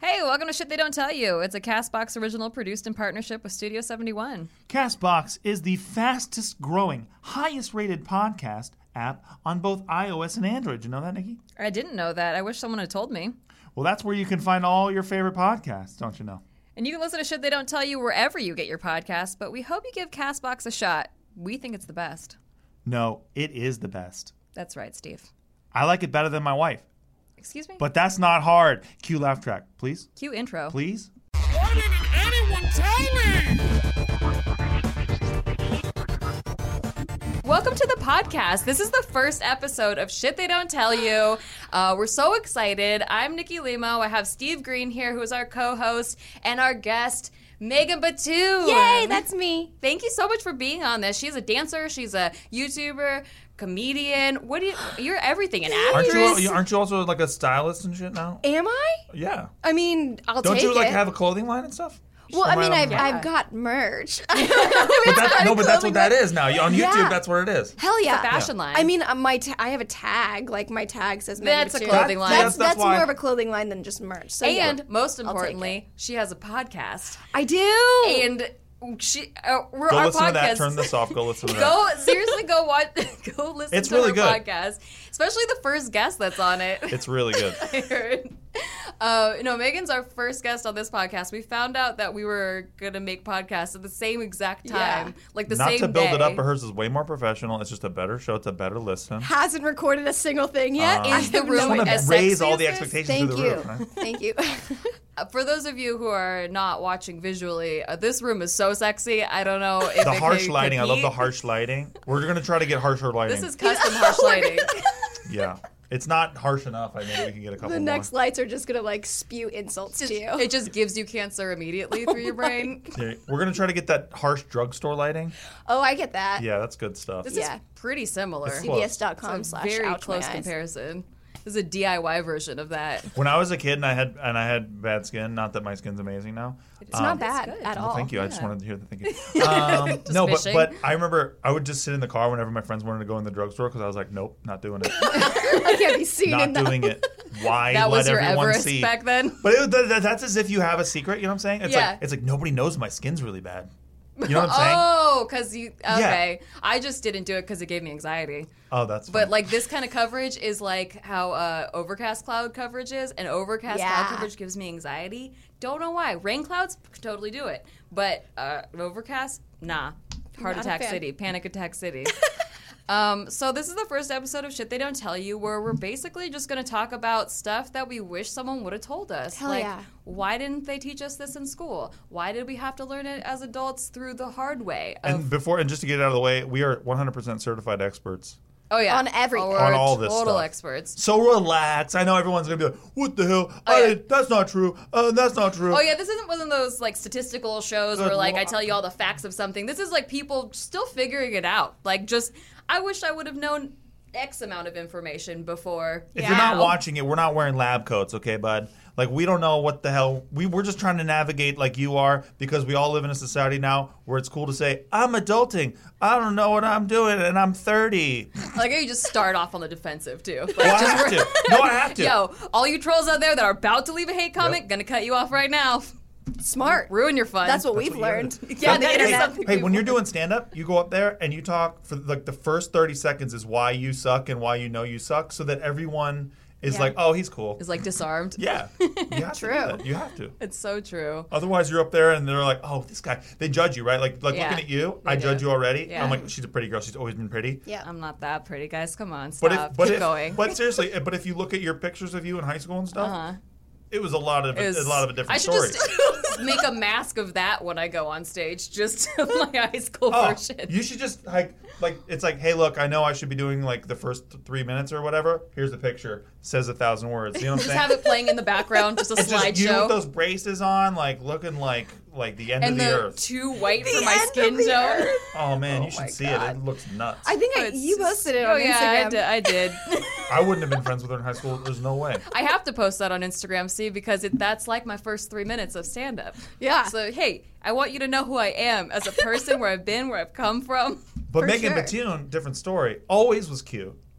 Hey, welcome to Shit They Don't Tell You. It's a CastBox original produced in partnership with Studio 71. CastBox is the fastest growing, highest rated podcast app on both iOS and Android. Did you know that, Nikki? I didn't know that. I wish someone had told me. Well, that's where you can find all your favorite podcasts, don't you know? And you can listen to Shit They Don't Tell You wherever you get your podcasts, but we hope you give CastBox a shot. We think it's the best. No, it is the best. That's right, Steve. I like it better than my wife. Excuse me? But that's not hard. Cue laugh track, please. Cue intro. Please. Why didn't anyone tell me? Welcome to the podcast. This is the first episode of Shit They Don't Tell You. We're so excited. I'm Nikki Limo. I have Steve Green here, who is our co-host, and our guest, Megan Batoon. Yay, that's me. Thank you so much for being on this. She's a dancer. She's a YouTuber, comedian. You're everything, an actress. Aren't you also like a stylist and shit now? Am I? Yeah. I mean, I'll Don't take you like it. have a clothing line and stuff? Well, I mean, Somewhere I've got merch. But that's what that is now. On YouTube, Yeah. that's what it is. Hell yeah. It's a fashion line. I mean, I have a tag. Like, my tag says That's a Megan Batoon. clothing line. That's That's why- more of a clothing line than just merch. So, And yeah. most take importantly, she has a podcast. I do. And we're Go our listen podcast. to that. Turn this off. Go listen to that. Go watch. Go listen It's to really our good. podcast, especially the first guest that's on it. It's really good. I heard. Megan's our first guest on this podcast. We found out that we were gonna make podcasts at the same exact time, Yeah. like the Not same to build day. it up, but hers is way more professional. It's just a better show. It's a better listen. Hasn't recorded a single thing yet. Is the I have room no I want as to idea. raise sexy all the as this? expectations Thank to the you. roof. Right? Thank you. For those of you who are not watching visually, this room is so sexy. I don't know if The it harsh could lighting. I love the compete. harsh lighting. We're going to try to get harsher lighting. This is custom harsh lighting. Yeah. It's not harsh enough. I think we can get a couple The more. next lights are just going to, like, spew insults to you. It just gives you cancer immediately through your brain. Yeah, we're going to try to get that harsh drugstore lighting. Oh, I get that. Yeah, that's good stuff. This Yeah. is pretty similar. It's close. CBS.com It's a /ouch very my close eyes. comparison. This is a DIY version of that. When I was a kid and I had bad skin, not that my skin's amazing now. It's not bad good. at Well, all. thank you. I just Yeah. wanted to hear the thank you. No, fishing. but I remember I would just sit in the car whenever my friends wanted to go in the drugstore because I was like, nope, not doing it. I can't be seen in Not that. doing it. Why That was let your everyone Everest see? back then. But that's as if you have a secret. You know what I'm saying? Yeah. It's like nobody knows my skin's really bad. You know what I'm saying? Oh, because you... Okay. I just didn't do it because it gave me anxiety. Oh, that's. But funny. like this kind of coverage is like how overcast cloud coverage is, and overcast Yeah. cloud coverage gives me anxiety. Don't know why. Rain clouds could totally do it, but overcast, nah. Heart Not a attack fan. city, panic attack city. So this is the first episode of Shit They Don't Tell You, where we're basically just going to talk about stuff that we wish someone would have told us. Hell like, yeah. why didn't they teach us this in school? Why did we have to learn it as adults through the hard way? and just to get it out of the way, we are 100% certified experts. Oh yeah, On everything. We're On all this total stuff. experts. So relax. I know everyone's gonna be like, "What the hell? yeah. That's not true. That's not true." Oh yeah, this isn't one of those like statistical shows where like I tell you all the facts of something. This is like people still figuring it out. Like just, I wish I would have known X amount of information before. If you're not watching it, we're not wearing lab coats, okay, bud? Like, we don't know what the hell. We're just trying to navigate like you are because we all live in a society now where it's cool to say, I'm adulting. I don't know what I'm doing, and I'm 30. Like you just start off on the defensive too. Like, Well, I have to. No, I have to. Yo, all you trolls out there that are about to leave a hate comment, gonna cut you off right now. Smart. Ruin your fun. That's what we've what you gotta learned. do. Yeah, on the that is internet. something. Hey, when you're doing stand-up, you go up there and you talk for like the first 30 seconds is why you suck and why you know you suck so that everyone is Yeah. like, oh, he's cool. It's like disarmed. Yeah. You have to True. do that. You have to. It's so true. Otherwise, you're up there and they're like, "Oh, this guy." They judge you, right? Like Yeah, looking at you, they I do. judge you already. Yeah. I'm like, "She's a pretty girl. She's always been pretty." Yeah. I'm not that pretty, guys. Come on, But stop. if Keep going. but seriously, but if you look at your pictures of you in high school and stuff, it was a lot of a different I should story. just make a mask of that when I go on stage, just my high school version. You should just like it's like, hey, look, I know I should be doing like the first 3 minutes or whatever. Here's the picture. Says 1,000 words. You know what I'm Just saying? have it playing in the background, just a It's just you with slideshow. those braces on, like looking like the end And of the the earth. too white for my end of skin the tone. earth. Oh man, you my should see God. it. It looks nuts. I think It's you just- posted it Oh on yeah, Instagram. I did. I wouldn't have been friends with her in high school. There's no way. I have to post that on Instagram, see, because that's like my first 3 minutes of stand-up. Yeah. So hey, I want you to know who I am as a person, where I've been, where I've come from. But For Megan sure. Batoon, different story. Always was cute.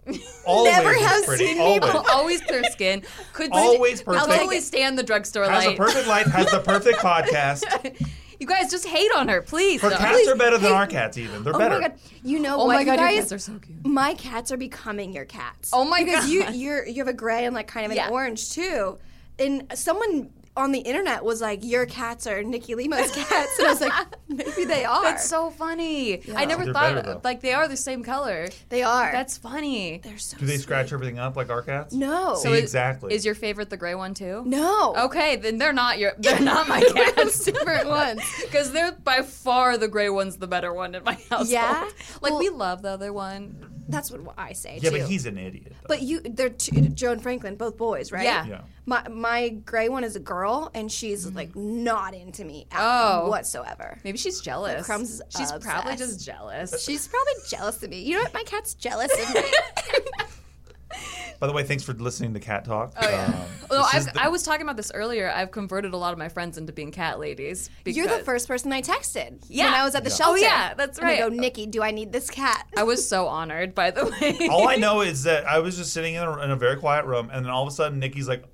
Always Never is have pretty. seen me Always. Always clear skin. Could Always I'll perfect. totally stand the drugstore Has a light. perfect life, has the perfect podcast. You guys just hate on her, please. Her No. cats are better than our cats even. They're Oh better. my god! You know Oh what, my god, you your guys? cats are so cute. My cats are becoming your cats. Oh my because God. you have a gray and like kind of an Yeah. orange too. And someone on the internet was like, "Your cats are Nikki Lima's cats," and I was like, "Maybe they are. That's so funny. I never They're better, thought though. like they are the same color. they are. That's funny. They're so. Do they sweet. scratch everything up like our cats? No. See, exactly. Is your favorite the gray one too? No. Okay, then they're not my cats. Different ones. Because they're by far the gray one's the better one in my household. Yeah? Like Well- we love the other one. That's what I say yeah, too. but he's an idiot. Though. But they're Joe and Franklin, both boys, right? Yeah. Yeah. My gray one is a girl, and she's like not into me Oh. whatsoever. Maybe she's jealous. Crumbs is She's probably obsessed. just jealous. She's probably jealous of me. You know what? My cat's jealous of me. By the way, thanks for listening to Cat Talk. Oh yeah. Well, this is the- I was talking about this earlier. I've converted a lot of my friends into being cat ladies. You're the because first person I texted Yeah. when I was at the Yeah. shelter. Oh, yeah, that's And I right. go, Nikki, do I need this cat? I was so honored, by the way. All I know is that I was just sitting in a very quiet room, and then all of a sudden, Nikki's like,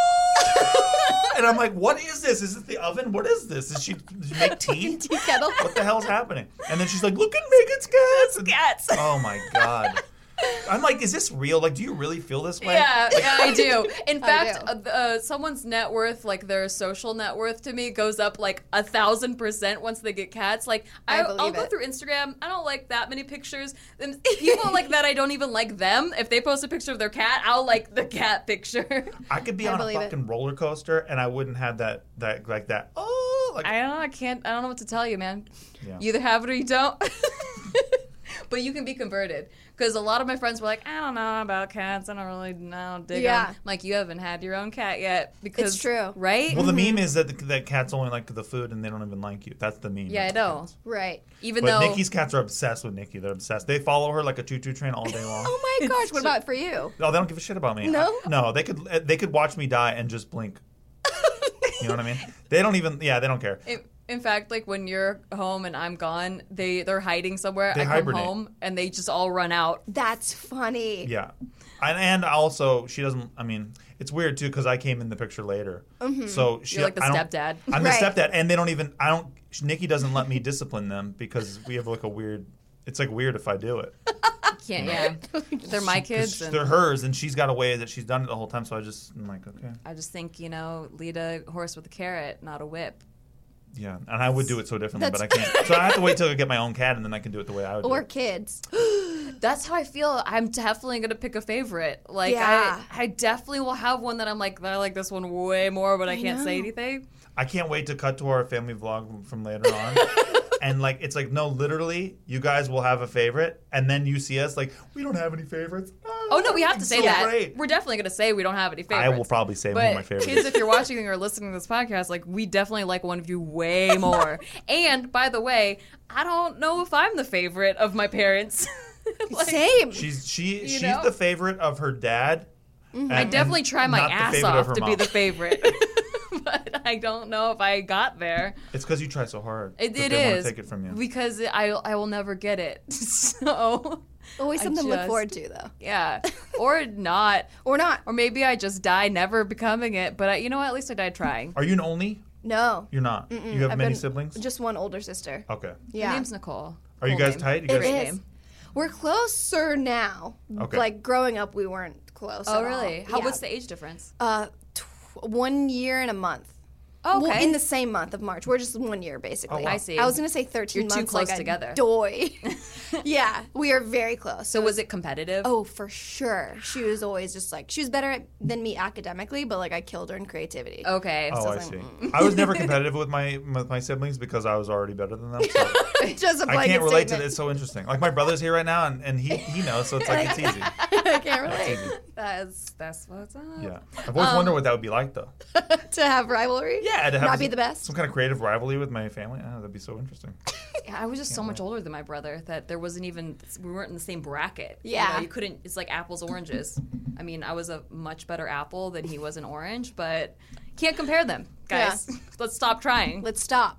"Oh!" And I'm like, "What is this? Is it the oven? What is this? Did she make tea? Tea kettle. What the hell's happening?" And then she's like, "Look at Megan's cats." And- Cats. Oh my god. I'm like, is this real? Like, do you really feel this way? Yeah, yeah, I do. In I fact, do. someone's net worth, like their social net worth to me, goes up like 1,000% once they get cats. Like, I I'll believe go it. through Instagram. I don't like that many pictures. And people like that, I don't even like them. If they post a picture of their cat, I'll like the cat picture. I could be I on a believe it. fucking roller coaster, and I wouldn't have that like that. Oh, like I don't know. I don't know what to tell you, man. Yeah. You either have it or you don't. But you can be converted. Because a lot of my friends were like, I don't know about cats. I don't really know. Dig Yeah. 'em." I'm like, you haven't had your own cat yet. Because, It's true. Right? Well, the meme is that cats only like the food, and they don't even like you. That's the meme. Yeah, I know. Right. Even But though. Nikki's cats are obsessed with Nikki. They're obsessed. They follow her like a choo-choo train all day long. Oh my gosh, what about for you? Oh, they don't give a shit about me. No? No, they could watch me die and just blink. You know what I mean? They don't even. Yeah, they don't care. In fact, like when you're home and I'm gone, they're hiding somewhere. They I come hibernate. home and they just all run out. That's funny. Yeah, and also she doesn't. I mean, it's weird too because I came in the picture later. So she, You're like the I don't- stepdad. I'm Right. the stepdad, and they don't even. I don't. Nikki doesn't let me discipline them because we have like a weird. It's like weird if I do it. Can't, yeah. They're my 'Cause kids. And they're hers, and she's got a way that she's done it the whole time. So I'm like, okay, I just think, lead a horse with a carrot, not a whip. yeah. And I would do it so differently, but I That's- can't. So I have to wait till I get my own cat, and then I can do it the way I would. Or do it. kids. That's how I feel. I'm definitely going to pick a favorite. Like, Yeah. I definitely will have one that I'm like, I like this one way more, but I can't say know. anything. I can't wait to cut to our family vlog from later on. And like it's like no, literally, you guys will have a favorite, and then you see us like we don't have any favorites. Oh, no, we have to say so that. great. We're definitely going to say we don't have any favorites. I will probably say one of my But favorites. kids, if you're watching or listening to this podcast, like we definitely like one of you way more. And by the way, I don't know if I'm the favorite of my parents. Like, Same. She's know? the favorite of her dad. and- I definitely and try my not the ass favorite of off her to be mom. the favorite. But I don't know if I got there. It's because you try so hard. It that they wanna is take it from you. because I will never get it. So Always I something to look just- forward to, though. yeah, or not, Or not. or maybe I just die never becoming it. But you know what? At least I died trying. Are you an only? No. You're not. You have I've many been- siblings. Just one older sister. Okay. Yeah. My name's Nicole. Are you Cool guys name. tight? You It guys? Great is. name. We're closer now. Okay. Like growing up, we weren't close. Oh at really? all. Yeah. What's the age difference? 1 year and a month. Oh, Well, okay. in the same month of March. We're just 1 year, basically. Oh, wow. I see. I was going to say 13 You're too months close like together. a doy. Yeah, we are very close. So was it competitive? Oh, for sure. She was always just like, she was better than me academically, but like I killed her in creativity. Okay. Oh, So I it's see. like, I was never competitive with my siblings because I was already better than them. So Just a I blanket can't relate to statement. this. It's so interesting. Like my brother's here right now, and he knows, so it's like it's easy. I can't relate. that's what's up. Yeah, I've always wondered what that would be like, though. To have rivalry? Yeah, to have Not be the best? Some kind of creative rivalry with my family. Oh, that'd be so interesting. I was just so much older than my brother that there wasn't even, we weren't in the same bracket. Yeah. You couldn't, it's like apples, oranges. I mean, I was a much better apple than he was an orange, but can't compare them, guys. Let's stop trying. Let's stop.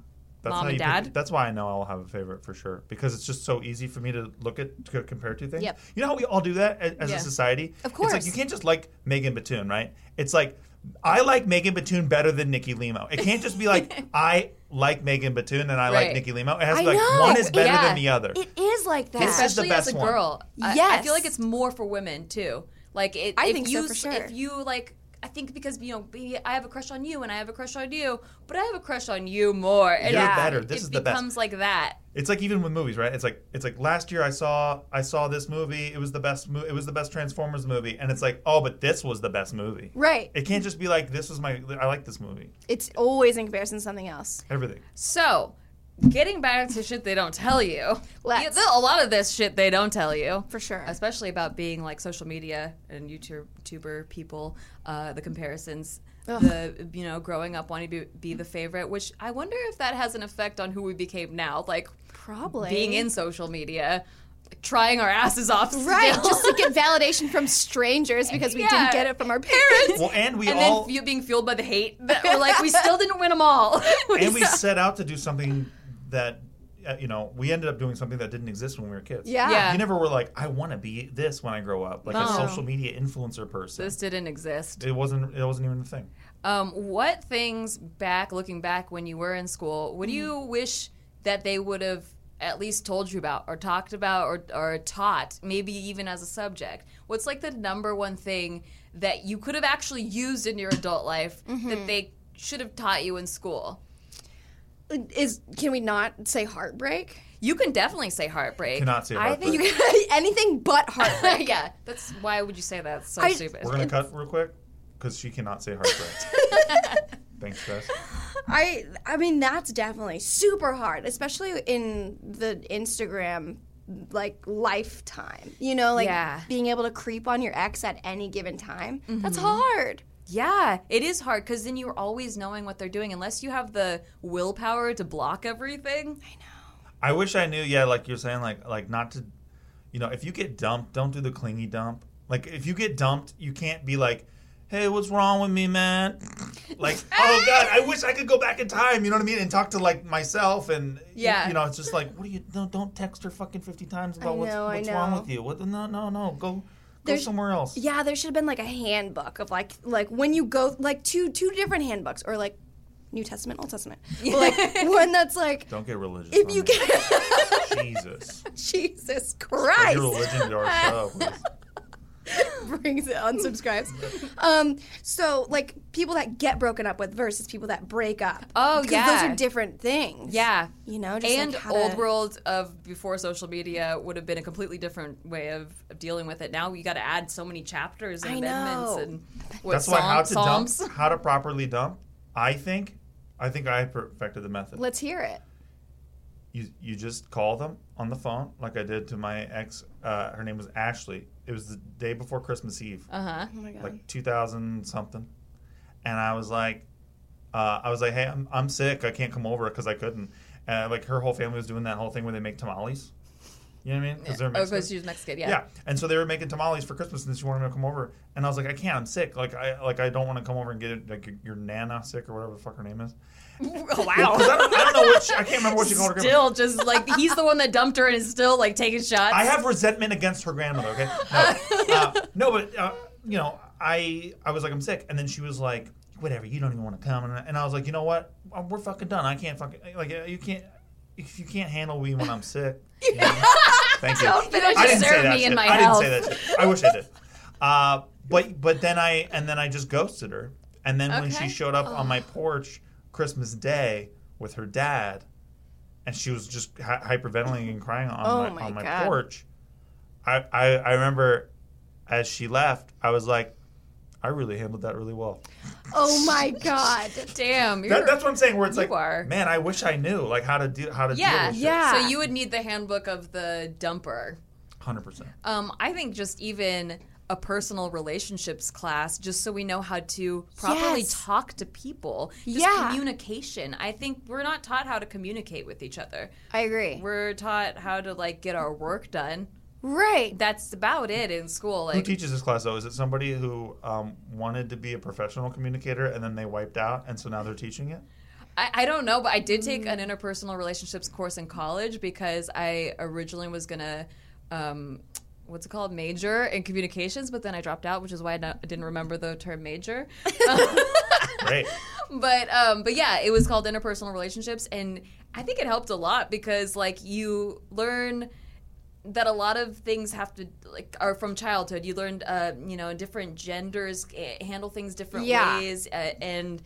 mom and dad. That's why I know I'll have a favorite for sure, because it's just so easy for me to compare two things. Yep. You know how we all do that as a society? Of course. It's like you can't just like Megan Batoon, right? It's like I like Megan Batoon better than Nikki Limo. It can't just be like I like Megan Batoon and I like Nikki Limo. It has to be like one is better than the other. It is like that. This is the Especially best as a one. girl. I Yes. feel like it's more for women too. Like I think so, for sure. If you like, I think because maybe I have a crush on you and I have a crush on you, but I have a crush on you more. And You're better. This is the best. It becomes like that. It's like even with movies, right? It's like last year I saw this movie. It was the best. It was the best Transformers movie, and it's like, oh, but this was the best movie. Right. It can't just be like this was I like this movie. It's always in comparison to something else. Everything. So, getting back to shit they don't tell you. Let's. A lot of this shit they don't tell you. For sure. Especially about being like social media and YouTuber people, the comparisons, growing up wanting to be the favorite, which I wonder if that has an effect on who we became now. Like, Probably. being in social media, trying our asses off Right, still. just to get validation from strangers because we Yeah. didn't get it from our parents. Well, and we and all then being fueled by the hate. That we're like, we still didn't win them all. and we set out to do something that we ended up doing something that didn't exist when we were kids. Yeah. You never were like, I want to be this when I grow up, like a No. social media influencer person. This didn't exist. It wasn't even a thing. What things looking back when you were in school, what do you wish that they would have at least told you about or talked about or taught, maybe even as a subject? What's like the number one thing that you could have actually used in your adult life that they should have taught you in school? Can we not say heartbreak? You can definitely say heartbreak. Cannot say I heartbreak. think Anything but heartbreak. yeah, that's why would you say that? It's so I- stupid. We're gonna cut real quick because she cannot say heartbreak. Thanks, guys. I mean that's definitely super hard, especially in the Instagram lifetime. Yeah. Being able to creep on your ex at any given time. That's hard. Yeah, it is hard because then you're always knowing what they're doing unless you have the willpower to block everything. I wish I knew. Yeah, like you're saying, like not to, if you get dumped, don't do the clingy dump. Like if you get dumped, you can't be like, hey, what's wrong with me, man? Like, oh God, I wish I could go back in time. You know what I mean? And talk to like myself and Yeah. it's just like, what do you? No, don't text her fucking 50 times about what's I wrong know. with you. What? No, go There's- somewhere else. Yeah, there should have been like a handbook of like when you go like two different handbooks or like New Testament, Old Testament. But, like one that's like Don't get religious. if on you me. can Jesus, Jesus Bring Christ. your religion to our show. please. Brings it, unsubscribes. So like people that get broken up with versus people that break up. Oh, because yeah. those are different things. Yeah. Just And like how old to- world of before social media would have been a completely different way of dealing with it. Now you got to add so many chapters and I amendments know. and what, That's why Psalms. how to properly dump. I think I perfected the method. Let's hear it. You just call them on the phone like I did to my ex. Her name was Ashley. It was the day before Christmas Eve, Uh-huh. Oh my god. like 2000 something, and I was like, hey, I'm sick. I can't come over because I couldn't. Like her whole family was doing that whole thing where they make tamales. You know what I mean? Because they're Oh, Mexican. because she's Mexican, yeah. Yeah, and so they were making tamales for Christmas, and she wanted me to come over, and I was like, I can't. I'm sick. I don't want to come over and get it. Like your nana sick or whatever the fuck her name is. Wow. 'Cause I don't know what I can't remember what she called her. Still just like, he's the one that dumped her and is still like taking shots. I have resentment against her grandmother. Okay, but I was like, I'm sick, and then she was like, whatever, you don't even want to come, and I was like, you know what, we're fucking done. I can't fucking you can't. If you can't handle me when I'm sick, you know? Thank you. Don't finish I didn't serve say that me shit. in my I health. didn't say that shit. I wish I did. But then I just ghosted her, and then when Okay. she showed up on my porch Christmas Day with her dad, and she was just hyperventilating and crying on my my God. porch. I remember as she left, I was like, I really handled that really well. Oh my god. Damn. That's what I'm saying. Where it's you like, are. man, I wish I knew how to deal with shit. Yeah. So you would need the handbook of the dumper. 100%. I think just even a personal relationships class, just so we know how to properly Yes. talk to people. Just Yeah. communication. I think we're not taught how to communicate with each other. I agree. We're taught how to get our work done. Right. That's about it in school. Who teaches this class, though? Is it somebody who wanted to be a professional communicator and then they wiped out, and so now they're teaching it? I don't know, but I did take an interpersonal relationships course in college because I originally was going to, what's it called, major in communications, but then I dropped out, which is why I didn't remember the term major. Great. But yeah, it was called interpersonal relationships, and I think it helped a lot because like you learn that a lot of things have to are from childhood. You learned different genders handle things different ways, and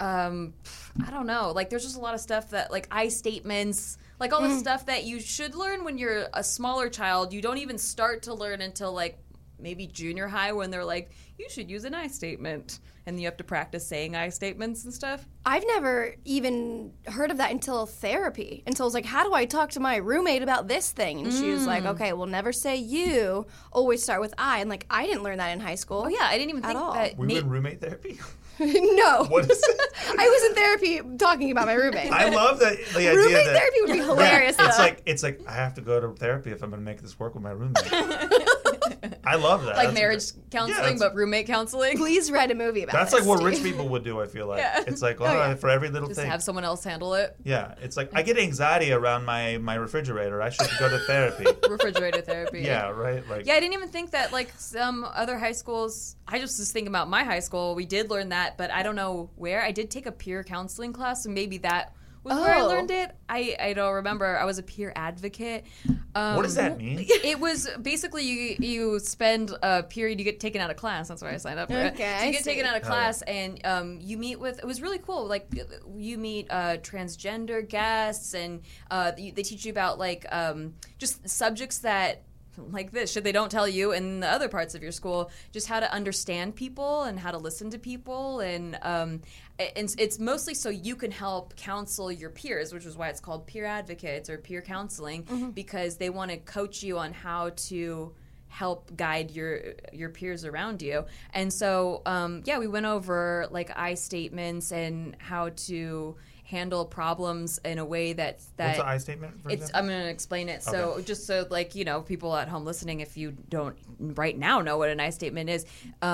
I don't know, like there's just a lot of stuff that like I statements, like all the stuff that you should learn when you're a smaller child. You don't even start to learn until like maybe junior high when they're like, you should use an I statement. And you have to practice saying I statements and stuff. I've never even heard of that until therapy. Until I was like, how do I talk to my roommate about this thing? And she was like, okay, well, never say you. Always start with I. And like, I didn't learn that in high school. Oh yeah, I didn't even think all. that. Were you in roommate therapy? No. What is it? I was in therapy talking about my roommate. I love the idea Roommate that therapy would be hilarious, though. It's like I have to go to therapy if I'm going to make this work with my roommate. I love that. Like That's marriage counseling, but roommate counseling. Please write a movie about That's this, like what Steve. rich people would do, I feel like. Yeah. It's like, yeah. for every little Just thing. have someone else handle it. Yeah, it's like I get anxiety around my refrigerator. I should go to therapy. Refrigerator therapy. Yeah, right? Like, Yeah, I didn't even think that like some other high schools. I just was thinking about my high school. We did learn that, but I don't know where. I did take a peer counseling class, and maybe that was where I learned it. I don't remember. I was a peer advocate. what does that mean? It was basically you spend a period, you get taken out of class. That's why I signed up for it. Okay, So you I get see. taken out of class, and you meet with. It was really cool. Like you meet transgender guests, and they teach you about like just subjects that. Like this, should they don't tell you in the other parts of your school, just how to understand people and how to listen to people, and it's mostly so you can help counsel your peers, which is why it's called peer advocates or peer counseling, because they want to coach you on how to help guide your peers around you. And so we went over like I statements and how to handle problems in a way that What's an I statement? I'm going to explain it. So Okay. just so like, people at home listening, if you don't right now know what an I statement is,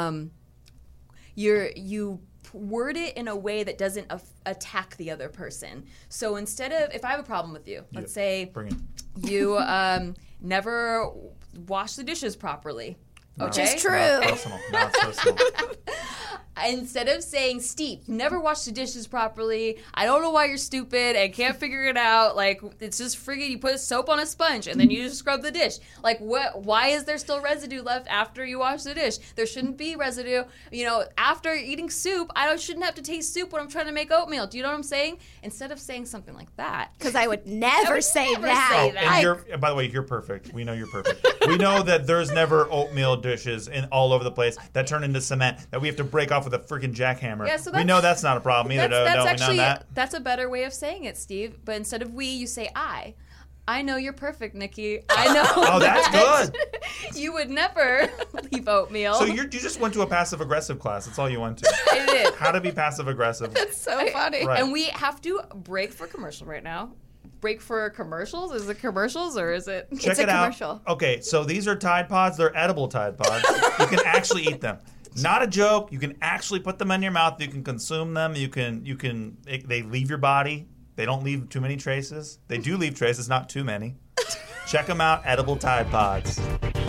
you word it in a way that doesn't attack the other person. So instead of, if I have a problem with you, let's say Bring it. you never wash the dishes properly. Okay? Which is true. Not personal. Instead of saying, Steve, you never wash the dishes properly. I don't know why you're stupid and can't figure it out. Like, it's just friggin', you put soap on a sponge and then you just scrub the dish. Like, why is there still residue left after you wash the dish? There shouldn't be residue. After eating soup, I shouldn't have to taste soup when I'm trying to make oatmeal. Do you know what I'm saying? Instead of saying something like that. Because I would never say never that. say Oh, that. and by the way, you're perfect. We know you're perfect. We know that there's never oatmeal dishes all over the place that turn into cement that we have to break off with a freaking jackhammer. Yeah, so we know that's not a problem either. That's a better way of saying it, Steve. But instead of we, you say I. I know you're perfect, Nikki. I know. Oh, that's good. You would never leave oatmeal. So you just went to a passive aggressive class. That's all you went to. I did. How to be passive aggressive. So funny. Right. And we have to break for commercial right now. Break for commercials? Is it commercials or is it? Check It's a it out. commercial. Okay, so these are Tide Pods. They're edible Tide Pods. You can actually eat them. Not a joke. You can actually put them in your mouth. You can consume them. They leave your body. They don't leave too many traces. They do leave traces, not too many. Check them out, edible Tide Pods.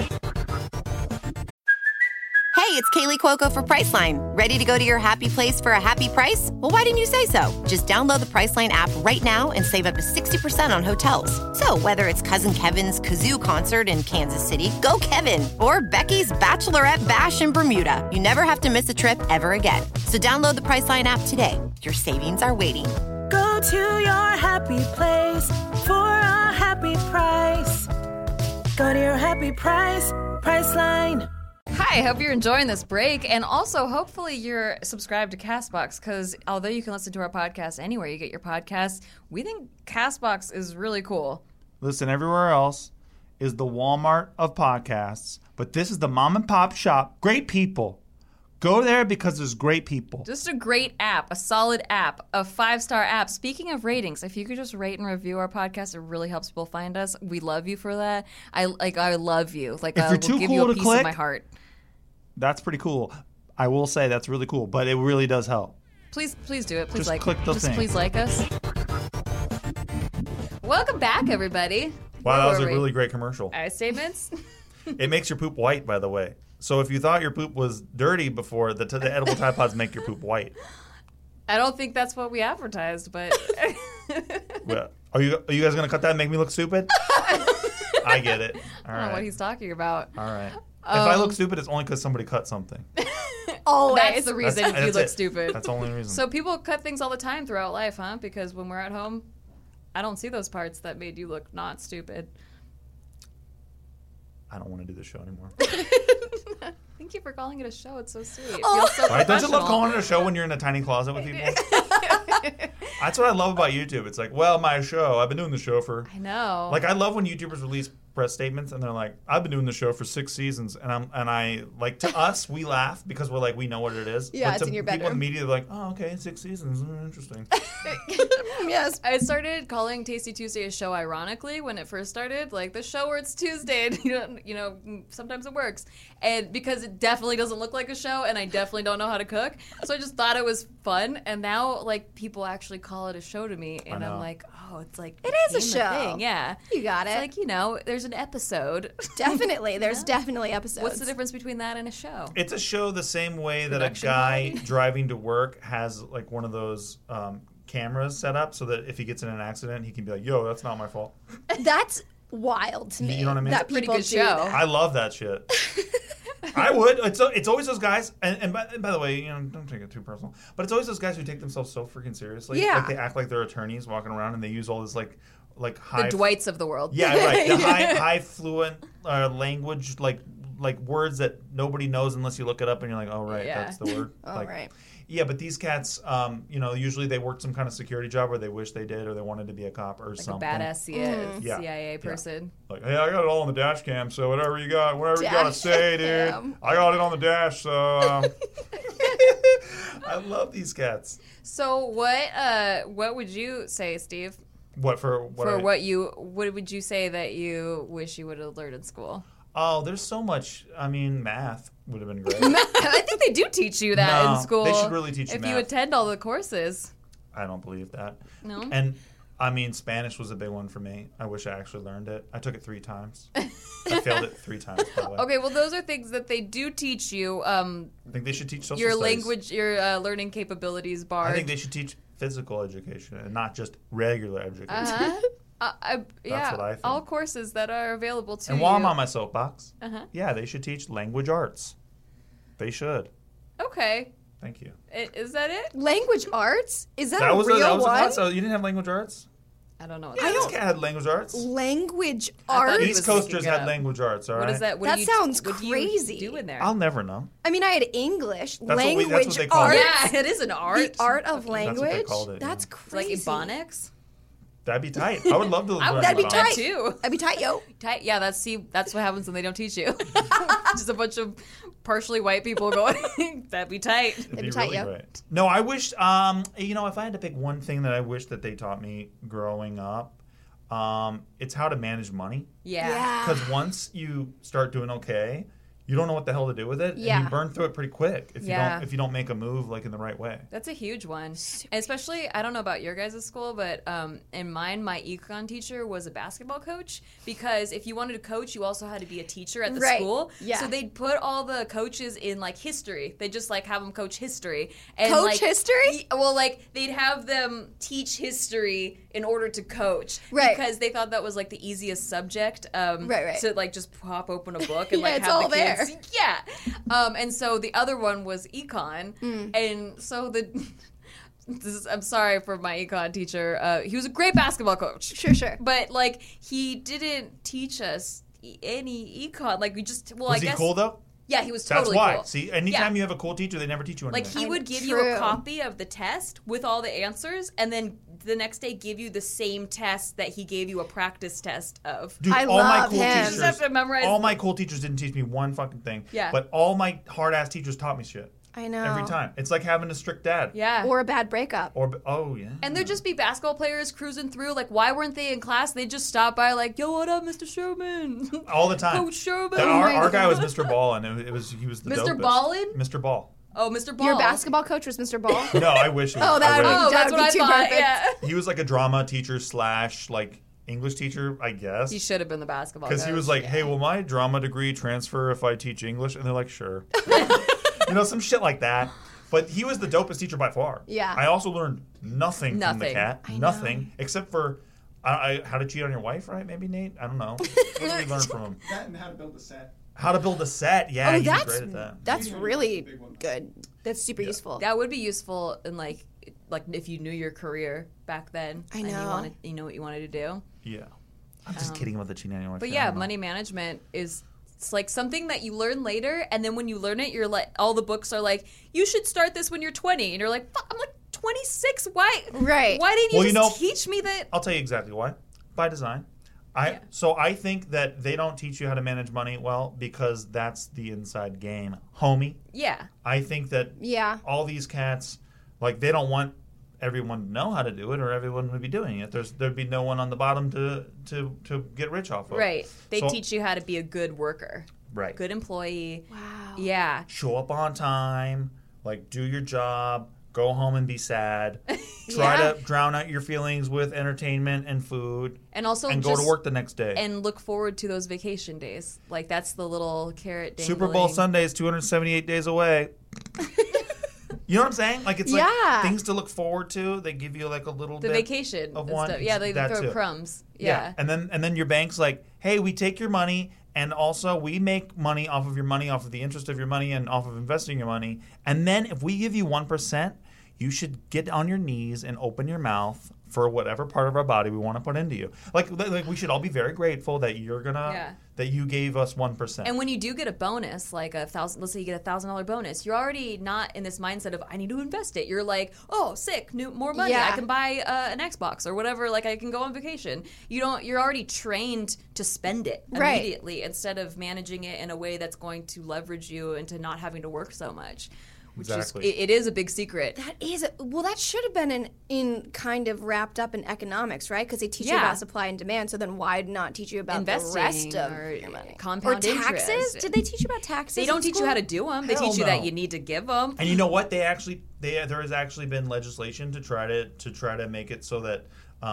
Hey, it's Kaylee Cuoco for Priceline. Ready to go to your happy place for a happy price? Well, why didn't you say so? Just download the Priceline app right now and save up to 60% on hotels. So whether it's Cousin Kevin's Kazoo Concert in Kansas City, go Kevin, or Becky's Bachelorette Bash in Bermuda, you never have to miss a trip ever again. So download the Priceline app today. Your savings are waiting. Go to your happy place for a happy price. Go to your happy price, Priceline. Hi, hope you're enjoying this break. And also, hopefully, you're subscribed to CastBox because although you can listen to our podcast anywhere you get your podcasts, we think CastBox is really cool. Listen, everywhere else is the Walmart of podcasts, but this is the mom and pop shop. Great people. Go there because there's great people. Just a great app, a solid app, a 5-star app. Speaking of ratings, if you could just rate and review our podcast, it really helps people find us. We love you for that. I love you. Like, If you're we'll too give cool you a to piece click, of my heart. That's pretty cool. I will say that's really cool, but it really does help. Please do it. Please Just click the thing. Please like us. Welcome back, everybody. Wow, Where that was were a we? really great commercial. Eye statements. It makes your poop white, by the way. So if you thought your poop was dirty before, the edible Tide Pods make your poop white. I don't think that's what we advertised, but Well, are you guys going to cut that and make me look stupid? I get it. All I don't know what right. he's talking about. All right. If I look stupid, it's only because somebody cut something. Always. That's the reason you That's look it. stupid. That's the only reason. So people cut things all the time throughout life, huh? Because when we're at home, I don't see those parts that made you look not stupid. I don't want to do this show anymore. Thank you for calling it a show. It's so sweet. It Oh. feels so Right? Don't you love professional. calling it a show when you're in a tiny closet with people? That's what I love about YouTube. It's like, well, my show. I've been doing the show for. I know. Like, I love when YouTubers release press statements and they're like, "I've been doing the show for 6 seasons," and I like, to us we laugh because we're like, we know what it is. Yeah, But it's to in your people in the bedroom. media, they're like, "Oh, okay, 6 seasons, interesting." Yes. I started calling Tasty Tuesday a show ironically when it first started, like the show where it's Tuesday, and you know, sometimes it works, and because it definitely doesn't look like a show, and I definitely don't know how to cook, so I just thought it was fun, and now like people actually call it a show to me, and know. I'm like, oh, it's like It is a became show. thing. Yeah, You got it's it. like, you know, there's an episode. Definitely. There's definitely episodes. What's the difference between that and a show? It's a show the same way that a Production guy quality? driving to work has like one of those cameras set up so that if he gets in an accident, he can be like, "Yo, that's not my fault." That's wild to me. You know what I mean? That It's a pretty people good do show. that. I love that shit. I would. It's always those guys, and by the way, you know, don't take it too personal, but it's always those guys who take themselves so freaking seriously. Yeah. Like they act like they're attorneys walking around, and they use all this like high. The Dwights of the world. Yeah, right. The high fluent language, like words that nobody knows unless you look it up, and you're like, oh right, Yeah. that's the word. Oh, right. Yeah, but these cats, you know, usually they worked some kind of security job, or they wish they did, or they wanted to be a cop or Like something. a badass Yeah. CIA person. Like, hey, I got it all on the dash cam, so whatever you gotta Dash say, dude. cam. I got it on the dash, so. I love these cats. So what would you say, Steve? What for? What would you say that you wish you would have learned in school? Oh, there's so much. I mean, math would have been great. I think they do teach you that No, in school. they should really teach you if you math. attend all the courses. I don't believe that. No? And I mean, Spanish was a big one for me. I wish I actually learned it. I took it 3 times. I failed it 3 times, by the way. Okay, well, those are things that they do teach you. I think they should teach social Your studies. language, your learning capabilities bar. I think they should teach physical education and not just regular education. Uh-huh. Yeah, what I think. all courses that are available to And you. while I'm on my soapbox, Uh-huh. yeah, they should teach language arts. They should. Okay. Thank you. Is that it? Language arts? Is that, That a was real a one? class. So you didn't have language arts? I don't know. Yeah, this cat had language arts. Language I thought arts? he East was Coasters making it had up. language arts, all right? What is that? What That do you, sounds what crazy. Do you do in there? I'll never know. I mean, I had English. That's what language they call it. arts. Yeah, it is an art. The art of That's what they language? called it, That's yeah. Like crazy. Ebonics. That'd be tight. I would love to learn That'd be about tight. it. too. That'd be tight, yo. Tight. Yeah, that's what happens when they don't teach you. Just a bunch of partially white people going. That'd be tight. It'd be be tight, really yeah. great. No, I wish, you know, if I had to pick one thing that I wish that they taught me growing up, it's how to manage money. Yeah. Because once you start doing okay, you don't know what the hell to do with it, and Yeah. you burn through it pretty quick Yeah. if you don't make a move like in the right way. That's a huge one. And especially, I don't know about your guys' school, but in mine, my econ teacher was a basketball coach because if you wanted to coach, you also had to be a teacher at the Right. school. Yeah. So they'd put all the coaches in like history. They just like have them coach history. And, Coach like, history? Well, like they'd have them teach history in order to coach. Right. Because they thought that was like the easiest subject. Right. To like just pop open a book and Yeah, like it's have all the kids. there. Yeah. And so the other one was econ. And so I'm sorry for my econ teacher. He was a great basketball coach. Sure. But like he didn't teach us any econ. Like we just Was I he guess cool though? Yeah, he was That's totally why. cool. See, anytime Yeah. you have a cool teacher, they never teach you anything. Like he would give you True. a copy of the test with all the answers, and then the next day give you the same test that he gave you a practice test of. Dude, I all my love cool him. You teachers, just have to memorize- all my cool teachers didn't teach me one fucking thing. Yeah. But all my hard ass teachers taught me shit. I know. Every time. It's like having a strict dad. Yeah. Or a bad breakup. Oh yeah. And there'd just be basketball players cruising through. Like, why weren't they in class? They'd just stop by, like, "Yo, what up, Mr. Sherman?" all the time. Coach Sherman. Our Oh my guy was God. Mr. Ball, and he was the Mr. dopest. Ballin? Mr. Ball. Oh, Mr. Ball. Your basketball coach was Mr. Ball? No, I wish he was. Oh, that I wish. Oh, that's That would what I be too thought. perfect. Yeah. He was like a drama teacher / like English teacher, I guess. He should have been the basketball coach. Because he was like, hey, will my drama degree transfer if I teach English? And they're like, sure. Some shit like that. But he was the dopest teacher by far. Yeah. I also learned nothing from the Nothing. cat. I know. Nothing. Except for how to cheat on your wife, right? Maybe, Nate? I don't know. What did we learn from him? That and how to build a set. How to build a set. Yeah, Oh, he was great at that. that's really Big one. good. That's super useful. That would be useful in like if you knew your career back then. I And know. you know what you wanted to do. Yeah. I'm just kidding about the cheating on your wife. But thing. yeah, I don't know. money management is it's like something that you learn later, and then when you learn it, you're like, all the books are like, you should start this when you're 20, and you're like, fuck, I'm like 26. Why? Right. Why didn't you Well, just you know- teach me that? I'll tell you exactly why. By design. So I think that they don't teach you how to manage money well because that's the inside game, homie. Yeah. I think that Yeah. all these cats, like, they don't want everyone to know how to do it, or everyone would be doing it. There'd be no one on the bottom to get rich off of. Right. They So- teach you how to be a good worker, Right. good employee. Wow. Yeah. Show up on time, like, do your job, go home and be sad. Try Yeah. to drown out your feelings with entertainment and food, And also and go just to work the next day. and look forward to those vacation days. Like that's the little carrot dangling. Super Bowl Sunday is 278 days away. You know what I'm saying? Like, it's Yeah. like things to look forward to. They give you like a little The bit vacation of and one. stuff. Yeah, they that throw too. crumbs. Yeah. And then your bank's like, hey, we take your money, and also we make money off of your money, off of the interest of your money, and off of investing your money. And then if we give you 1%, you should get on your knees and open your mouth for whatever part of our body we want to put into you. Like we should all be very grateful that you're gonna Yeah. that you gave us 1%. And when you do get a bonus, like let's say you get $1,000 bonus, you're already not in this mindset of I need to invest it. You're like, oh, sick, more money. Yeah. I can buy an Xbox or whatever. Like I can go on vacation. You're already trained to spend it Right. immediately instead of managing it in a way that's going to leverage you into not having to work so much. Which Exactly. is it is a big secret. That should have been in kind of wrapped up in economics, right? Because they teach you Yeah. about supply and demand. So then why not teach you about Investing the rest of or your money? compound or taxes? interest. Did they teach you about taxes? They in don't teach you school? how to do them. They Hell teach you no. that you need to give them. And you know what? There has actually been legislation to try to make it so that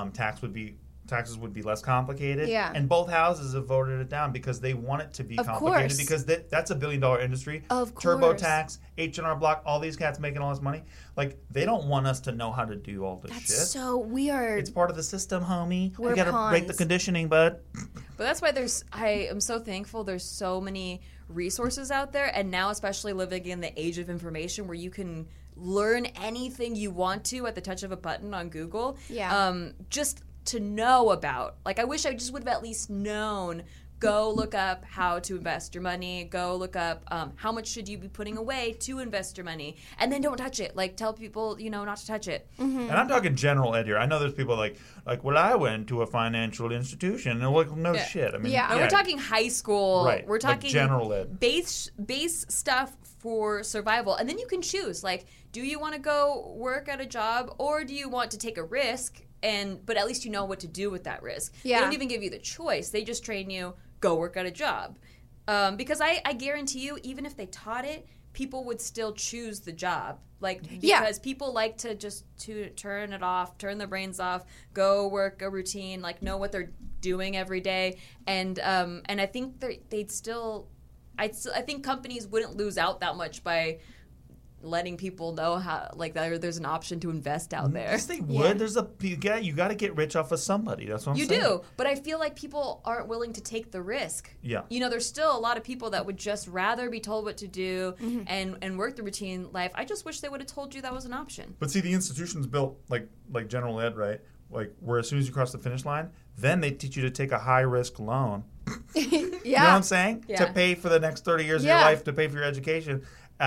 taxes would be less complicated. Yeah. And both houses have voted it down because they want it to be Of complicated course. because that's $1 billion industry. Of course. TurboTax, H&R Block, all these cats making all this money. Like, they don't want us to know how to do all this shit. So we are. It's part of the system, homie. We're We gotta break the pawns. conditioning, bud. But that's why I am so thankful there's so many resources out there, and now especially living in the age of information where you can learn anything you want to at the touch of a button on Google. Yeah. Just to know about. Like, I wish I just would have at least known. Go look up how to invest your money. Go look up how much should you be putting away to invest your money, and then don't touch it. Like, tell people not to touch it. And I'm talking general ed here. I know there's people like, well, I went to a financial institution. And like, no shit. I mean, Yeah. And we're talking high school. Right, We're like talking general ed. base stuff for survival. And then you can choose. Like, do you want to go work at a job, or do you want to take a risk? But at least you know what to do with that risk. Yeah. They don't even give you the choice. They just train you, go work at a job. Because I guarantee you, even if they taught it, people would still choose the job. Like, because people like to just turn it off, turn their brains off, go work a routine, like know what they're doing every day. And I think they'd still, I think companies wouldn't lose out that much by letting people know how, like, there's an option to invest out there. Yes, they would. There's you got to get rich off of somebody. That's what I'm You saying. do, but I feel like people aren't willing to take the risk. Yeah. There's still a lot of people that would just rather be told what to do and work the routine life. I just wish they would have told you that was an option. But see, the institution's built like general ed, right? Like, where as soon as you cross the finish line, then they teach you to take a high risk loan. You know what I'm saying? Yeah. To pay for the next 30 years of your Yeah. life, to pay for your education.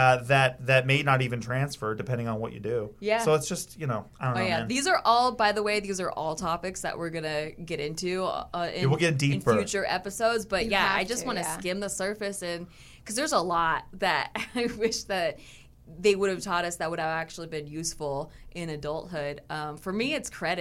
That may not even transfer depending on what you do. Yeah. So it's just, I don't know, man. These are all, by the way, topics that we're gonna get into we'll get deeper. in future episodes. But You yeah, have I just to, want to yeah. skim the surface, and because there's a lot that I wish that they would have taught us that would have actually been useful in adulthood. For me, it's credit.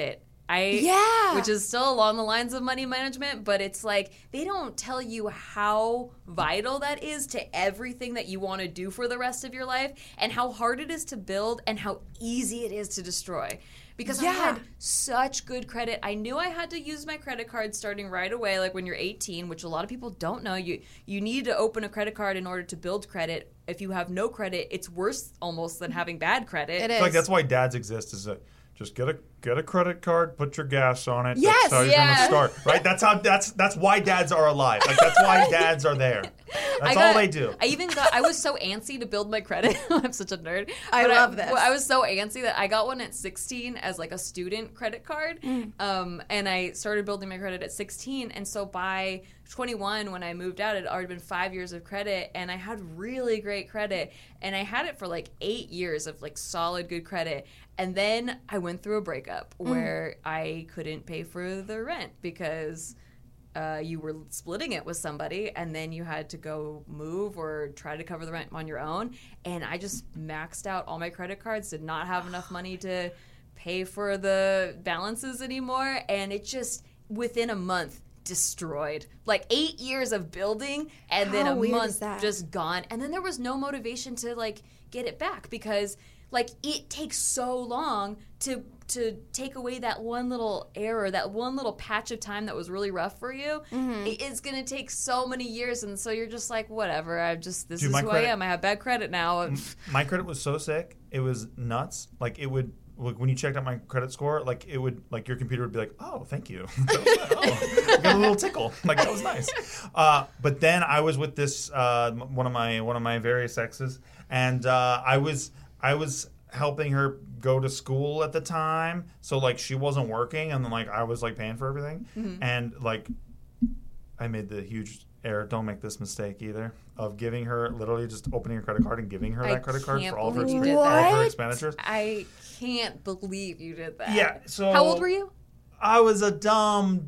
which is still along the lines of money management, but it's like they don't tell you how vital that is to everything that you want to do for the rest of your life, and how hard it is to build and how easy it is to destroy. Because I had such good credit. I knew I had to use my credit card starting right away, like when you're 18, which a lot of people don't know. You need to open a credit card in order to build credit. If you have no credit, it's worse almost than having bad credit. It is. Like that's why dads exist. Is that just get a credit card, put your gas on it. Yes, that's how you're gonna start, right? That's why dads are alive. Like that's why dads are there. That's all they do. I was so antsy to build my credit. I'm such a nerd. I love this. I was so antsy that I got one at 16 as like a student credit card. And I started building my credit at 16. And so by 21, when I moved out, it had already been 5 years of credit, and I had really great credit. And I had it for like 8 years of like solid good credit. And then I went through a breakup where I couldn't pay for the rent because you were splitting it with somebody, and then you had to go move or try to cover the rent on your own. And I just maxed out all my credit cards, did not have enough money to pay for the balances anymore. And it just, within a month, destroyed. Like 8 years of building, and then How a weird is month that? just gone. And then there was no motivation to like get it back because like it takes so long to take away that one little error, that one little patch of time that was really rough for you. It's going to take so many years, and so you're just like, whatever, this is who I am. I have bad credit now. My credit was so sick, it was nuts. Like it would, like when you checked out my credit score, like it would, like your computer would be like, oh, thank you. I got a little tickle. Like that was nice. But then I was with this one of my various exes, and I was helping her go to school at the time, so like she wasn't working, and then like I was like paying for everything, and like I made the huge error. Don't make this mistake either of giving her, literally just opening her credit card and giving her that credit card for all of her expenditures. I can't believe you did that. Yeah. So how old were you? I was a dumb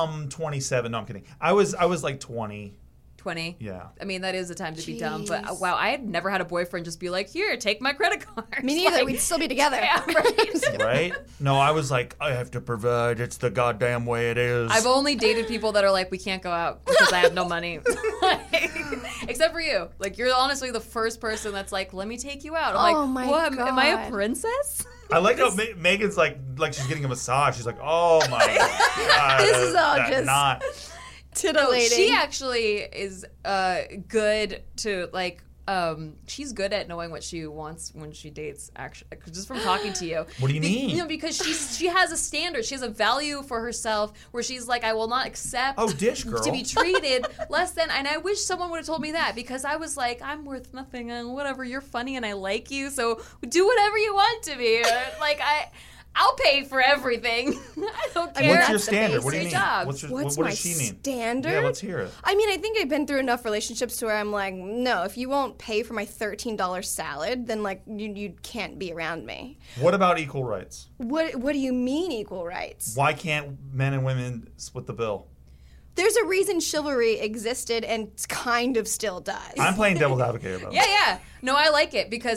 27. No, I'm kidding. I was like 20. 20. Yeah. I mean, that is a time to be dumb. But wow, I had never had a boyfriend just be like, here, take my credit card. Me neither. Like, We'd still be together. Yeah, right. Right? No, I was like, I have to provide. It's the goddamn way it is. I've only dated people that are like, we can't go out because I have no money. Except for you. Like, you're honestly the first person that's like, let me take you out. I'm Oh like, my what? Am I a God. princess? I like how Megan's like she's getting a massage. She's like, oh my God. This is all that's just- not. Titillating. She actually is good to like. She's good at knowing what she wants when she dates. Actually, just from talking to you. What do you mean? You know, because she has a standard. She has a value for herself where she's like, I will not accept Dish girl. to be treated less than. And I wish someone would have told me that, because I was like, I'm worth nothing and whatever. You're funny and I like you, so do whatever you want to me. Like I'll pay for everything. I don't care. What's your That's the standard? What do you basic mean? job. What's What's what my does she mean? standard? Yeah, let's hear it. I mean, I think I've been through enough relationships to where I'm like, no, if you won't pay for my $13 salad, then like you can't be around me. What about equal rights? What do you mean equal rights? Why can't men and women split the bill? There's a reason chivalry existed and kind of still does. I'm playing devil's advocate though. Yeah. No, I like it because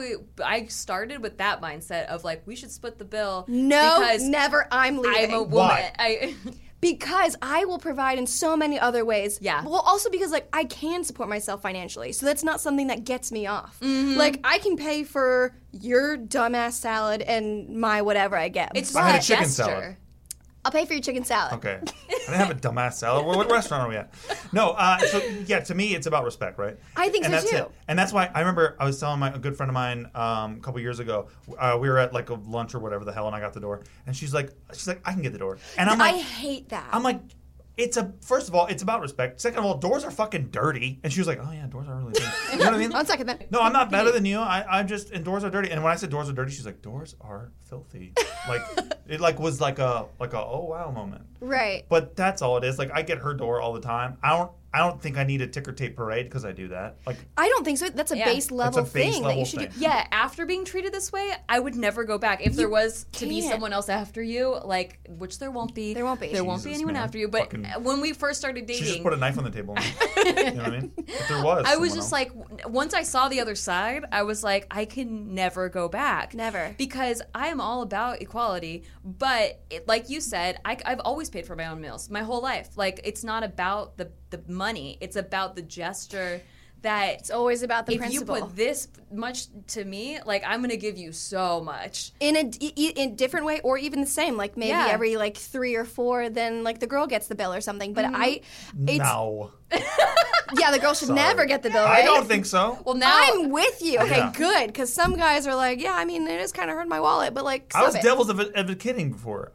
I started with that mindset of like, we should split the bill. No, because never. I'm leaving. I'm a woman. Why? Because I will provide in so many other ways. Yeah. Well, also because like I can support myself financially, so that's not something that gets me off. Mm-hmm. Like I can pay for your dumbass salad and my whatever I get. It's I had a a chicken gesture. salad. I'll pay for your chicken salad. Okay. I didn't have a dumbass salad. What restaurant are we at? No, so yeah, to me, it's about respect, right? I think and so, that's too. It. And that's why I remember I was telling a good friend of mine a couple years ago, we were at like a lunch or whatever the hell, and I got the door. And she's like, I can get the door. And I'm like, I hate that. I'm like, first of all, it's about respect. Second of all, doors are fucking dirty. And she was like, oh yeah, doors are really dirty. You know what I mean? One second then. No, I'm not better than you. I'm just, and doors are dirty. And when I said doors are dirty, she's like, doors are filthy. Like, it like was like a oh wow moment. Right. But that's all it is. Like I get her door all the time. I don't I don't think I need a ticker tape parade because I do that. Like, I don't think so. That's a base level base thing level that you should do. thing. Yeah, after being treated this way, I would never go back. If there was to be can't. someone else after you, like, which there won't be. There won't be. There won't be Jesus, anyone man. after you. But Fucking- when we first started she just dating, put a knife on the table. You know what I mean? If there was, I was someone just else. like, once I saw the other side, I was like, I can never go back. Never. Because I am all about equality. But like you said, I've always paid for my own meals my whole life. Like, it's not about the money. It's about the gesture that It's always about the if principle. you put this much to me, like, I'm going to give you so much. in a different way, or even the same, like maybe Yeah. every like 3 or 4, then like the girl gets the bill or something. But it's No. yeah, the girl should never get the bill. Right? I don't think so. Well, now I'm with you. Okay, Yeah. good. Because some guys are like, yeah, I mean, it is kind of hurting my wallet, but like, I was stop it. devil's advocating before.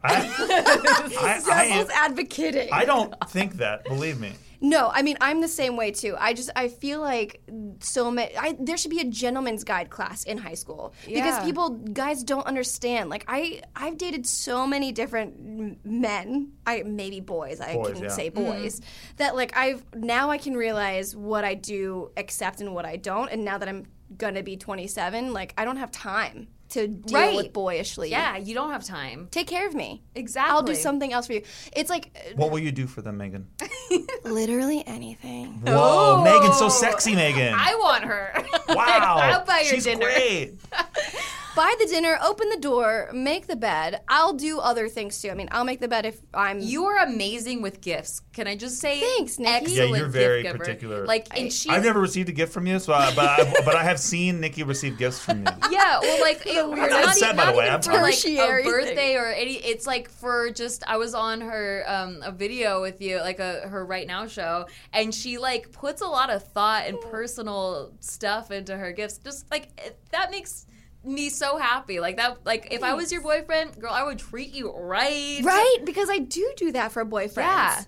Devil's advocating. I don't think that. Believe me. No, I mean, I'm the same way too. I feel like so many. There should be a gentleman's guide class in high school because Yeah. guys don't understand. Like I've dated so many different men. Maybe boys. I Boys, can yeah. say boys that like now I can realize what I do accept and what I don't. And now that I'm gonna be 27, like I don't have time to deal Right. with boyishly. yeah, you don't have time. Take care of me. Exactly. I'll do something else for you. It's like What will you do for them, Megan? literally anything. Whoa, Megan's so sexy, Megan. I want her. Wow. I'll buy your She's dinner. great. Buy the dinner, open the door, make the bed. I'll do other things too. I mean, I'll make the bed if I'm. You are amazing with gifts. Can I just say? Thanks, Nikki. Excellent Yeah, you're very gift giver. particular. Like, and she. I've never received a gift from you, so but I have seen Nikki receive gifts from you. Yeah, well, like weird. not, Upset, by the way. even I'm for like tertiary a birthday or any. It's like for just I was on her a video with you, like her Right Now show, and she like puts a lot of thought and personal stuff into her gifts. Just like that makes me so happy. Like that. Like if I was your boyfriend, girl, I would treat you right. right? Because I do that for boyfriends. Yeah.